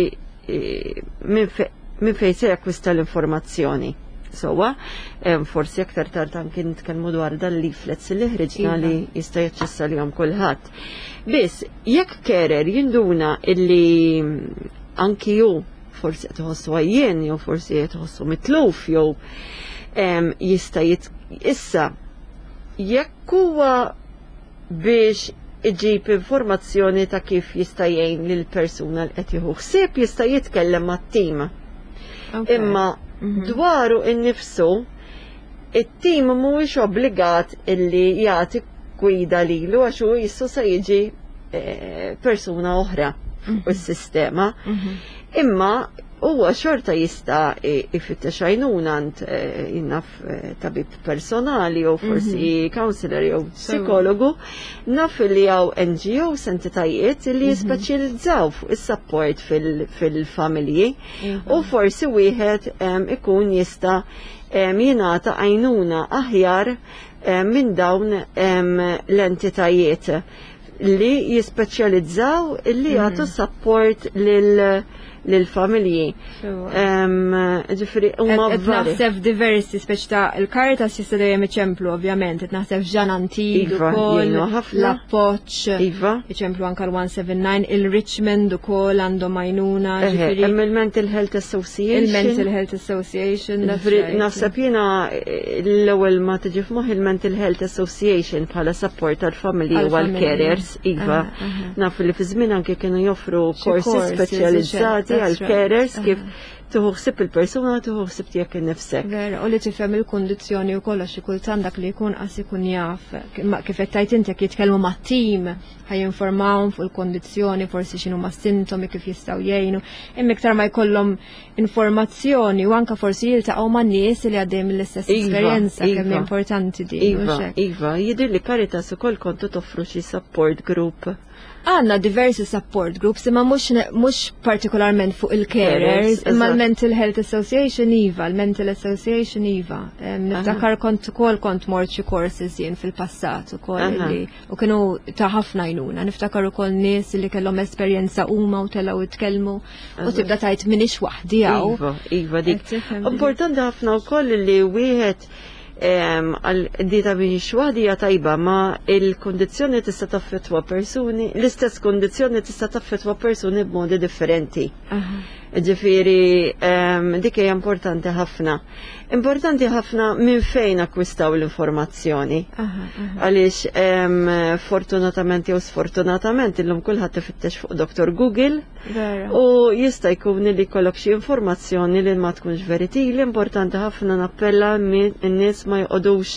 S3: minn fejn se jakkwista l-informazzjoni. Sowa, forsi aktar tard anki nitkellmu dwar dal-leaflets li ħriġna li jista' jaċċessa lihom kulħadd. Biss, jekk carer jinduna illi anki hu forsi qed iħossu għajjien jew forsi qed iħossu mitluf jew jista' issa jekk huwa biex iġib informazzjoni ta' kif jista' jgħin lil persuna li qed jieħu ħsieb jista' jitkellem mat-tim. Imma dwaru innifsu it-tim mhuwiex obbligat illi jagħti gwida lilu għax hu jissu se jiġi persuna oħra u s-sistema. Imma huwa xorta jista' ifittex għajnuna għand jinnaf tabib personali jew forsi counselor jew psikologu, naf li hawn N G Os entitajiet li jispeċjalizzaw fuq is-support fil-familji u forsi wieħed ikun jista' jingħata għajnuna aħjar minn dawn l-entitajiet li jispeċjalizzaw li jagħtu support lil lill-familji. Ġifieri huma vari.
S2: Naħseb diversi speċi ta' il-Caritas jista' dejjem iċemplu ovvjament, naħseb ġan antik ukoll, l-appoġġ, iċemplu anke l-one seven nine, il-Richmond ukoll għandhom għajnuna.
S3: Hemm il-Mental Health Association.
S2: Il-Mental Health Association.
S3: Naħseb jiena l-ewwel ma tiġi f'moħħ il-Mental Health Association bħala support tal-familji u għall-carers, iva. Nafu li fi żmien anke kienu joffru korsi speċjalizzati għal-carers kif tuħuħsib il-persuna tuħuħsib tiegħek innifsek.
S2: Vera, u li tifhem il-kondizzjoni wkoll xi kultant dak li jkun qas ikun jaf. Kif qed tgħid inti jekk jitkellmu mat-tim ħajinformawhom fuq il-kondizzjoni, forsi x'inhu ma' sintomi kif jistgħu jgħinu. Imma iktar ma jkollhom informazzjoni u anke forsi jiltaqgħu man nies li għaddejjem l-istess esperjenza kemm importanti din.
S3: Iva, iva, jidher li Caritas ukoll kontu toffru xi support group.
S2: Għanna diversi support groups, imma mux partikolarment fuq il-carers, imma Il-Mental Health Association Iva, il-Mental Association Iva. Niftakar kont ukoll kont mort xi courses jien fil-passat ukoll li u kienu ta' ħafna jnuna. Niftakar ukoll nies li kellhom esperjenza huma u telgħu jitkellmu u tibda tgħid minix waħdi hawn.
S3: Iva, iva dik. Importanti ħafna wkoll li wieħed għal-dita biex waħdija tajba ma il-kondizjoni tista' taffettwa persuni, l-istess kondizjoni tista' taffettwa persuni b'modi differenti. Ġifieri dik hija importanti ħafna. Importanti ħafna minn fejn akkwistaw l-informazzjoni. Għaliex fortunatament jew sfortunatament illum kulħadd ifittex fuq Doktor Google u jista' jkun li jkollok xi informazzjoni li ma tkunx veritili. Importanti ħafna nappella n-nies ma jqogħdux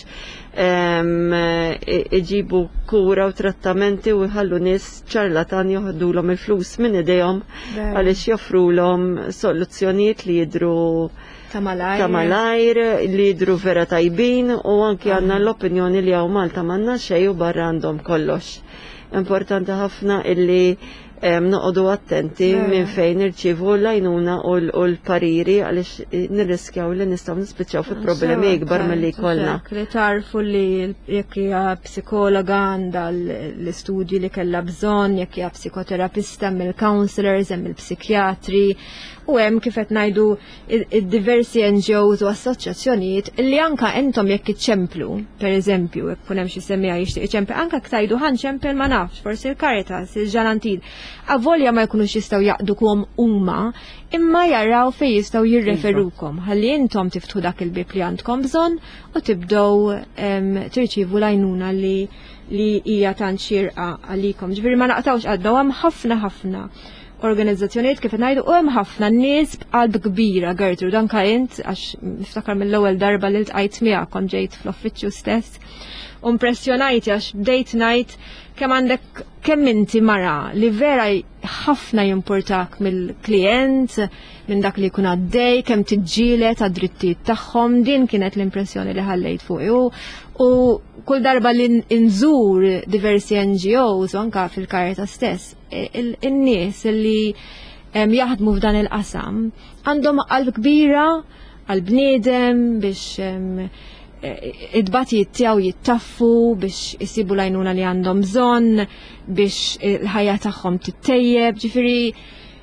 S3: iġibu kura u trattamenti u jħallu nies ċarlatan joħdulhom il-flus minn idejhom għaliex joffrulhom soluzzjonijiet li jidhru ta' malajr li jidhru vera tajbin u anki għandna l-opinjoni li hawn Malta m'għandna xejn u barra għandhom kollox. Importanti ħafna illi noqogħdu attenti minn fejn irċievu l-għajnuna u l-pariri għaliex nirriskjaw li nistgħu nispiċċaw fi problemi ikbar milli jkollna.
S2: Li tarfu li jekk hija psikologa għandha l-istudji li kellha bżonn, jekk hija psikoterapista mill-counselors, hemm il-psikjatri, u hemm kif qed ngħidu id-diversi N G Os u assoċjazzjonijiet li anka intom jekk iċċemplu, pereżempju, jekk kun hemm xi semmija jixtieq iċempel, anke ktajdu ħanċempel ma nafx, forsi l-Caritas, il-Ġanantid. Avolja ma jkunux jistgħu jaqdukom huma, imma jaraw fejn jistgħu jirreferukom, ħalli intom tiftħu dak il-bib li għandkom bżonn u tibdew tirċievu l-għajnuna li li hija tant xierqa għalikom. Ġifieri ma naqtawx għaddew hemm ħafna ħafna organizzazzjonijiet kif ngħidu u hemm ħafna nies b'qalb kbira Gertrude anke int għax niftakar mill-ewwel darba li ltqajt miegħek kont ġejt fl-uffiċċju stess. Impressjonajti għax bdejt ngħid kemm għandek kemm inti mara li vera ħafna jimpurtak mill-klient, minn dak li jkun għaddej, kemm tiġġielet għad-drittijiet tagħhom, din kienet l-impressjoni li ħallejt fuq. U kull darba li nżur diversi N G Os u anka fil-Caritas stess, in-nies li jaħdmu f'dan il-qasam għandhom qalb kbira għal bniedem biex id-batijiet tiegħu jittaffu biex isibu l-għajnuna li għandhom bżonn biex il-ħajja tagħhom tittejjeb, ġifieri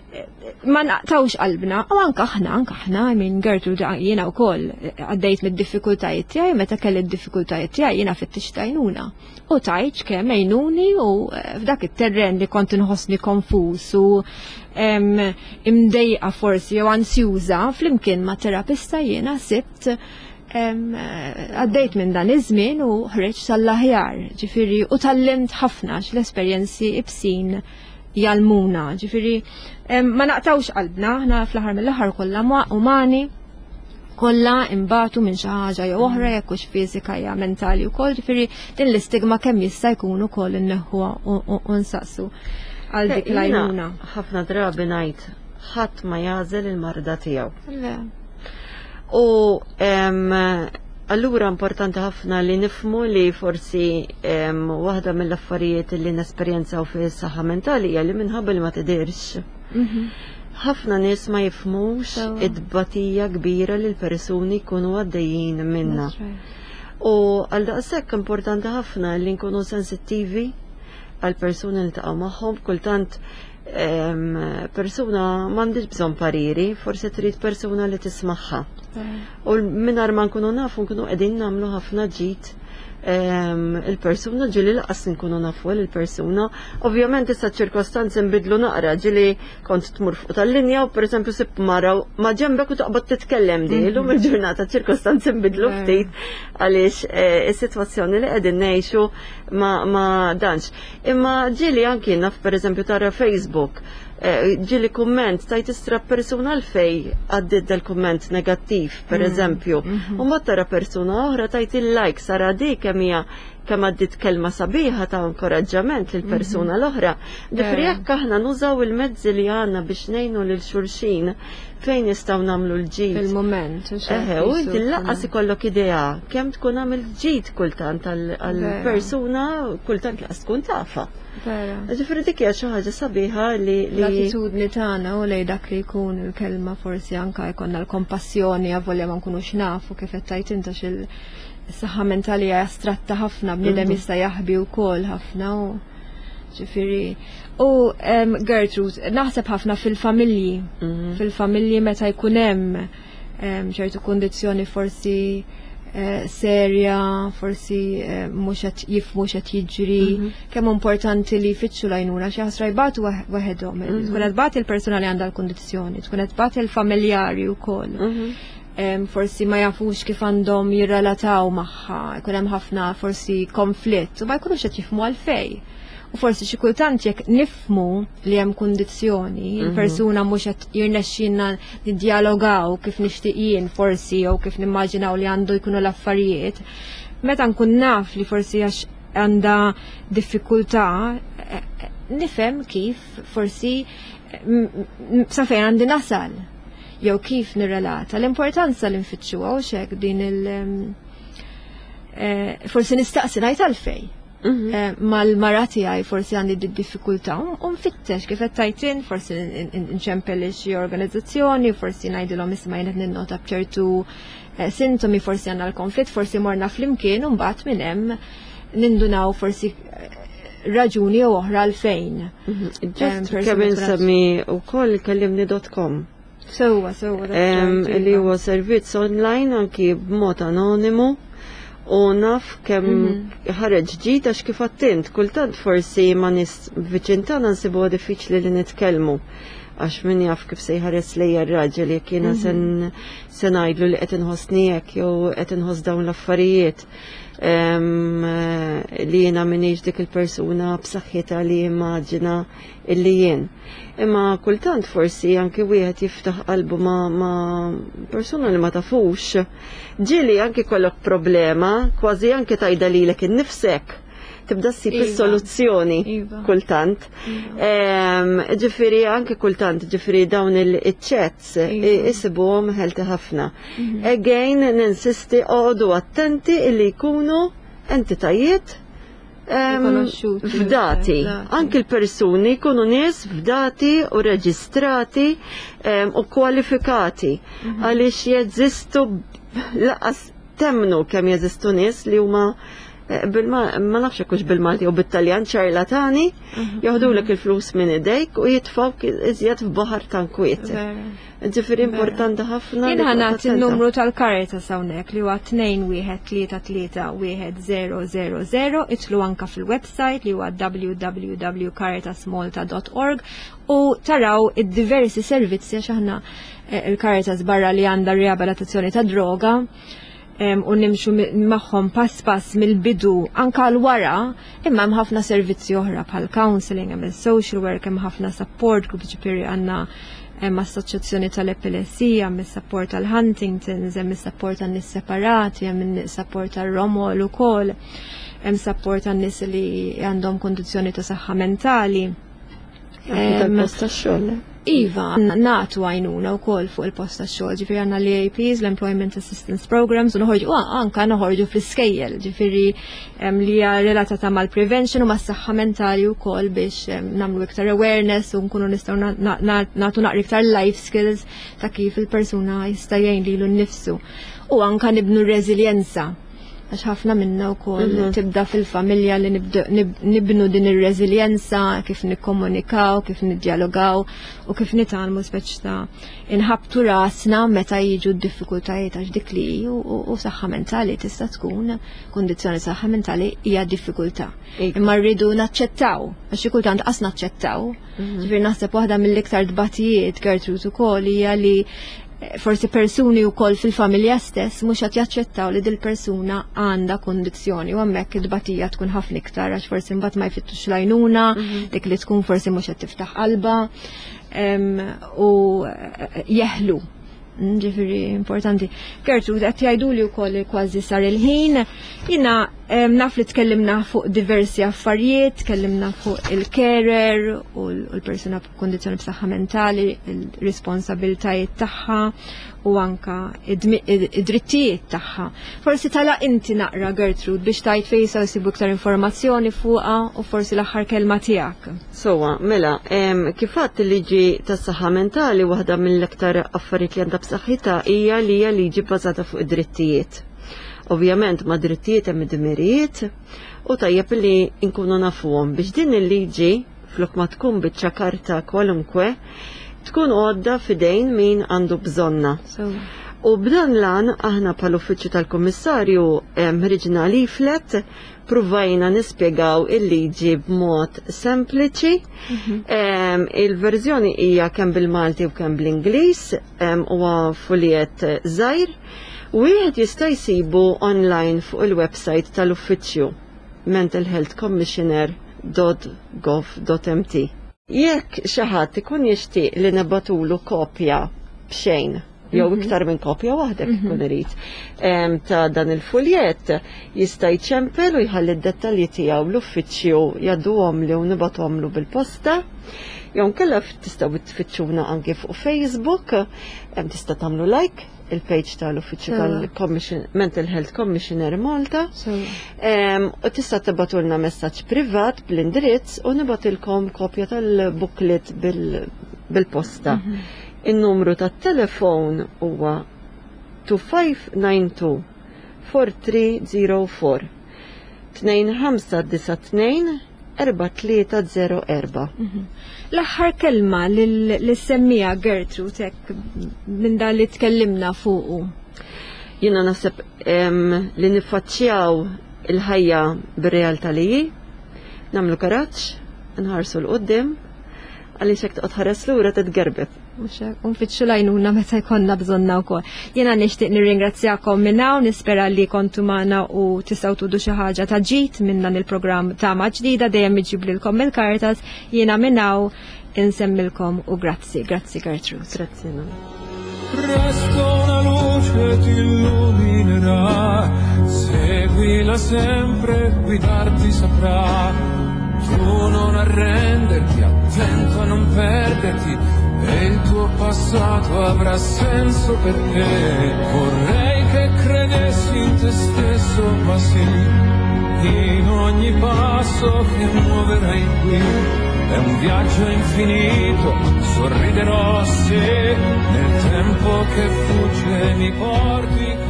S2: ma naqtawx qalbna, u anke aħna, anke aħna, minn Gertrude jiena wkoll għaddejt mid-diffikultajiet tiegħi, meta kelli d-diffikultajiet tiegħi jiena fittix għajnuna. U tajt kemm għajnuni u f'dak it-terren li kont inħossni konfus u imdejqa forsi jew ansjuża flimkien ma' terapista jiena sibt għaddejt minn dan iż-żmien u ħreġ tal-aħjar, ġifieri u tallimt ħafna l-esperjenzi ibsin jalmuna, ġifieri ma naqtawx qalbna, aħna fl-aħħar mill-aħħar kollha umani, kollha imbatu minn xi ħaġa jew oħra jekk hux fiżika jew mentali wkoll, ġifieri din l-istigma kemm jista' jkun ukoll inneħħuha u nsaqsu għal dik l-għajnuna.
S3: Ħafna drabi ngħid ħadd ma jażel il-marda tiegħu. U allura importanti ħafna li nifmu li forsi waħda mill-affarijiet li nesperjenzaw fis-saħħa mentali hija li minħabba li ma tidirx. Ħafna nies ma jifmux id-batija kbira li l-persuni jkunu għaddejjin minna. U għal daqshekk importanti ħafna li nkunu sensittivi għal persuni li taqgħu magħhom, kultant persuna m'għandix bżonn pariri, forsi trid persuna li tismaħħa. U mingħajr ma nkunu nafu nkunu qegħdin nagħmlu ħafna ġid il-persuna ġili laqas nkunu nafu il-persuna. Ovvjament issa ċirkostanzi nbidlu naqra, ġili kont tmur fuq tal-linja u pereżempju sib mara ma ġembek u taqbad titkellem di, l-lum il-ġurnata ċirkostanzi nbidlu ftit għaliex is-sitwazzjoni li qegħdin ngħixu ma danx. Imma ġili anki naf pereżempju tara Facebook, ġili kumment tajt istra persuna l-fej għaddid dal-kumment negattiv, per eżempju, u ma tara persuna oħra tajt il-like sara di kemija kemm għaddit kelma sabiħa ta' inkoraġġament lill persuna l-oħra. Ġifri jekk aħna nużaw il-mezzi li għandna biex ngħinu lil xulxin fejn nistgħu nagħmlu l-ġid.
S2: Fil-mument.
S3: Eħe, u inti laqqas ikollok idea kemm tkun għamil ġid kultant għall-persuna kultant laqas tkun tafa. Ġifri dik hija xi ħaġa sabiħa li
S2: l-attitudni tagħna u lej dak li jkun il-kelma forsi anke jkollna l-kompassjoni avolja ma nkunux nafu kif qed tajt inta il-saħħa mentali hija astratta ħafna bniedem jista' jaħbi wkoll ħafna u ġifieri. U Gertrude, naħseb ħafna fil-familji, fil-familji meta jkun hemm ċertu kundizzjoni forsi serja, forsi mhux qed jifhmu x'qed jiġri, kemm importanti li jfittxu l-għajnuna xi ħasra jbagħtu waħedhom. Tkun qed tbagħt il-persuna li għandha l-kundizzjoni, tkun qed tbagħt il-familjari wkoll. Forsi ma jafux kif għandhom jirrelataw magħha, jkun hemm ħafna forsi konflitt u ma jkunux qed jifhmu għalfejn. U forsi xi kultant jekk nifhmu li hemm kundizzjoni, il-persuna mhux qed jirnexxinna niddialogaw kif nixtieq jien forsi jew kif nimmaġinaw li għandu jkunu l-affarijiet. Meta nkun naf li forsi għax għandha diffikultà, nifhem kif forsi sa fejn għandi nasal jew kif nirrelata. L-importanza li nfittxuha u xek din il- forsi nistaqsi ngħid għalfejn. Mal-mara tiegħi forsi għandi d-diffikultà u nfittex kif qed tajtin, forsi nċempel xi organizzazzjoni, forsi ngħidilhom isma' jien qed ninnota b'ċertu sintomi, forsi għandna l-konflitt, forsi morna flimkien u mbagħad minn hemm nindunaw forsi raġuni jew oħra għalfejn.
S3: Kemm insemmi wkoll kellimni dot com.
S2: Sewwa, sewwa.
S3: Li huwa servizz online anki b'mod anonimu. U naf kemm ħareġ ġid għax kif attint, kultant forsi ma nis viċin tagħna nsibuha diffiċli li nitkellmu għax min jaf kif se jħares lejja r-raġel jekk jiena se ngħidlu li qed inħossni hekk jew qed inħoss dawn l-affarijiet li jiena m'iniex dik il-persuna b'saħħitha li immaġina illi jien. Imma kultant forsi anki wieħed jiftaħ qalbu ma' persuna li ma tafux. Ġieli anki kollok problema, kważi anki tajda lilek innifsek. Tibda ssib is-soluzzjoni kultant. Ġifieri anke kultant ġifieri dawn il-chats isibuhom ħelti ħafna. Again ninsisti għodu attenti illi jkunu entitajiet fdati. Anke l-persuni jkunu nies fdati u reġistrati u kwalifikati għaliex jeżistu laqas temnu kemm jeżistu nies li huma ma nafx kux bil-Malti u bit-Taljan ċarlatani, joħdulek il-flus minn idejk u jitfawk iżjed f'baħar tankwiet. Ġifieri importanti ħafna.
S2: Jien ħanat il-numru tal-Caritas hawnhekk li huwa tnejn wieħed tlieta tlieta wieħed zero zero zero, itlu anka fil-website li huwa w w w dot caritas malta dot org u taraw id-diversi servizzi għax aħna il-Caritas barra li għandha riabilitazzjoni ta' droga u nimxu magħhom pass pass mill-bidu anka l-wara, imma hemm ħafna servizzi oħra bħal counseling, hemm social work, hemm ħafna support group, ġifieri għandna hemm assoċjazzjoni tal-epilessija, hemm is-support tal-Huntingtons, hemm is-support tan-nies separati, hemm is-support tar-Romol ukoll, hemm support tan-nies li għandhom kondizzjoni ta' saħħa mentali.
S3: Tal-post tax-xogħol.
S2: Iva, natu għajnuna u kol fuq il-posta xogħol, ġifiri għanna l-E A Ps, l-Employment Assistance Programs, u nħorġu, anka nħorġu fl-iskejjel, ġifiri li hija relatata mal-prevention u mas-saħħa mentali u kol biex namlu iktar awareness u nkunu nistgħu natu naqri iktar life skills ta' kif il-persuna jista' jgħin lilu nnifsu. U anka nibnu r-reżiljenza. Għax ħafna minna u koll tibda fil-familja li nibnu din ir-reżiljenza, kif nikkomunikaw, kif niddialogaw u kif nitalmu speċ ta' inħabtu rasna meta jiġu d-diffikultajiet għax dik li u saħħa mentali tista' tkun kondizzjoni saħħa mentali hija diffikultà. Imma rridu naċċettaw, għax xi kultant qas naċċettaw. Ġifier naħseb waħda mill-iktar dbatijiet Gertrude ukoll hija li forsi persuni u koll fil-familja stess mux għat jaċċettaw li dil-persuna għanda kondizjoni u għammek id-batija tkun ħafna iktar għax forsi mbat ma jfittux lajnuna, dik li tkun forsi mux għat tiftaħ qalba u jeħlu. Ġifiri importanti. Gertrude, għat jajdu li u koll kważi sar il-ħin, jina Naf li tkellimna fuq diversi affarijiet, tkellimna fuq il-carer u l-persuna b'kondizzjoni b'saħħa mentali, il-responsabiltajiet tagħha u anka id-drittijiet tagħha. Forsi tala inti naqra Gertrude biex tajt fejsa jsibu iktar informazzjoni fuqha u forsi l-aħħar kelma tiegħek.
S3: Sowa, mela, kif għadt il-liġi tas-saħħa mentali waħda mill-iktar affarijiet li għandha b'saħħitha hija li hija liġi bbażata fuq id-drittijiet. Ovvjament ma' drittijiet hemm id-dmirijiet u tajjeb li nkunu nafuhom biex din il-liġi flok ma tkun biċċa karta kwalunkwe tkun għodda fidejn min għandu bżonna.
S2: So.
S3: U b'dan lan aħna pal-uffiċċju tal-Kummissarju ħriġna leaflet provajna nispjegaw il-liġi b'mod sempliċi. Mm-hmm. Il-verżjoni hija kemm bil-Malti u kemm bl-Ingliż huwa fuljet żgħir. Wieħed jista' jsibu online fuq il-website tal-uffiċċju mental health commissioner dot gov dot m t. Jekk xi ħadd ikun jixtieq li nebatulu kopja b'xejn jew iktar minn kopja waħda ikun irid ta' dan il-fuljet jista' jċempel u jħalli d-dettalji tiegħu l-uffiċċju jgħadduhom li u nibatuhomlu bil-posta. Jew kellha tistgħu tfittxuna anke fuq Facebook, tista' tagħmlu like il-page tal-Uffiċċju tal-Mental Health Commissioner Malta. U tista' tibatulna messaġġ privat bl-indirizz u nibatilkom kopja tal-booklet bil-posta. In-numru tat-telefon huwa two five nine two four three zero four tnejn ħamsa disa tnejn erba' tlieta zero erba'.
S2: L-aħħar kelma l-semmija Gertrude hekk minn dan li tkellimna fuqu.
S3: Jiena naħseb li niffaċċjaw il-ħajja bir-realtà li hi, nagħmlu karaġġ, nħarsu l-qudiem għaliex hekk toqgħod ħares lura titgerbeb.
S2: Mhux hekk u nfittxu lajnuna meta jkollna bżonna wkoll. Jiena nixtieq nirringrazzjakom minn hawn, nispera li kontu magħna u tistgħu tudu xi ħaġa ta' ġid minn dan il-programm ta' ma' ġdida dejjem iġiblilkom il-Caritas. Jiena minn hawn insemmilkom u grazzi, grazzi Gertrude.
S3: Grazzi.
S1: Presto una luce ti illuminerà, seguila sempre, guidarti saprà. Tu non arrenderti, attento a non perderti, e il tuo passato avrà senso per te. Vorrei che credessi in te stesso, ma sì, in ogni passo che muoverai qui. È un viaggio infinito, sorriderò se nel tempo che fugge mi porti.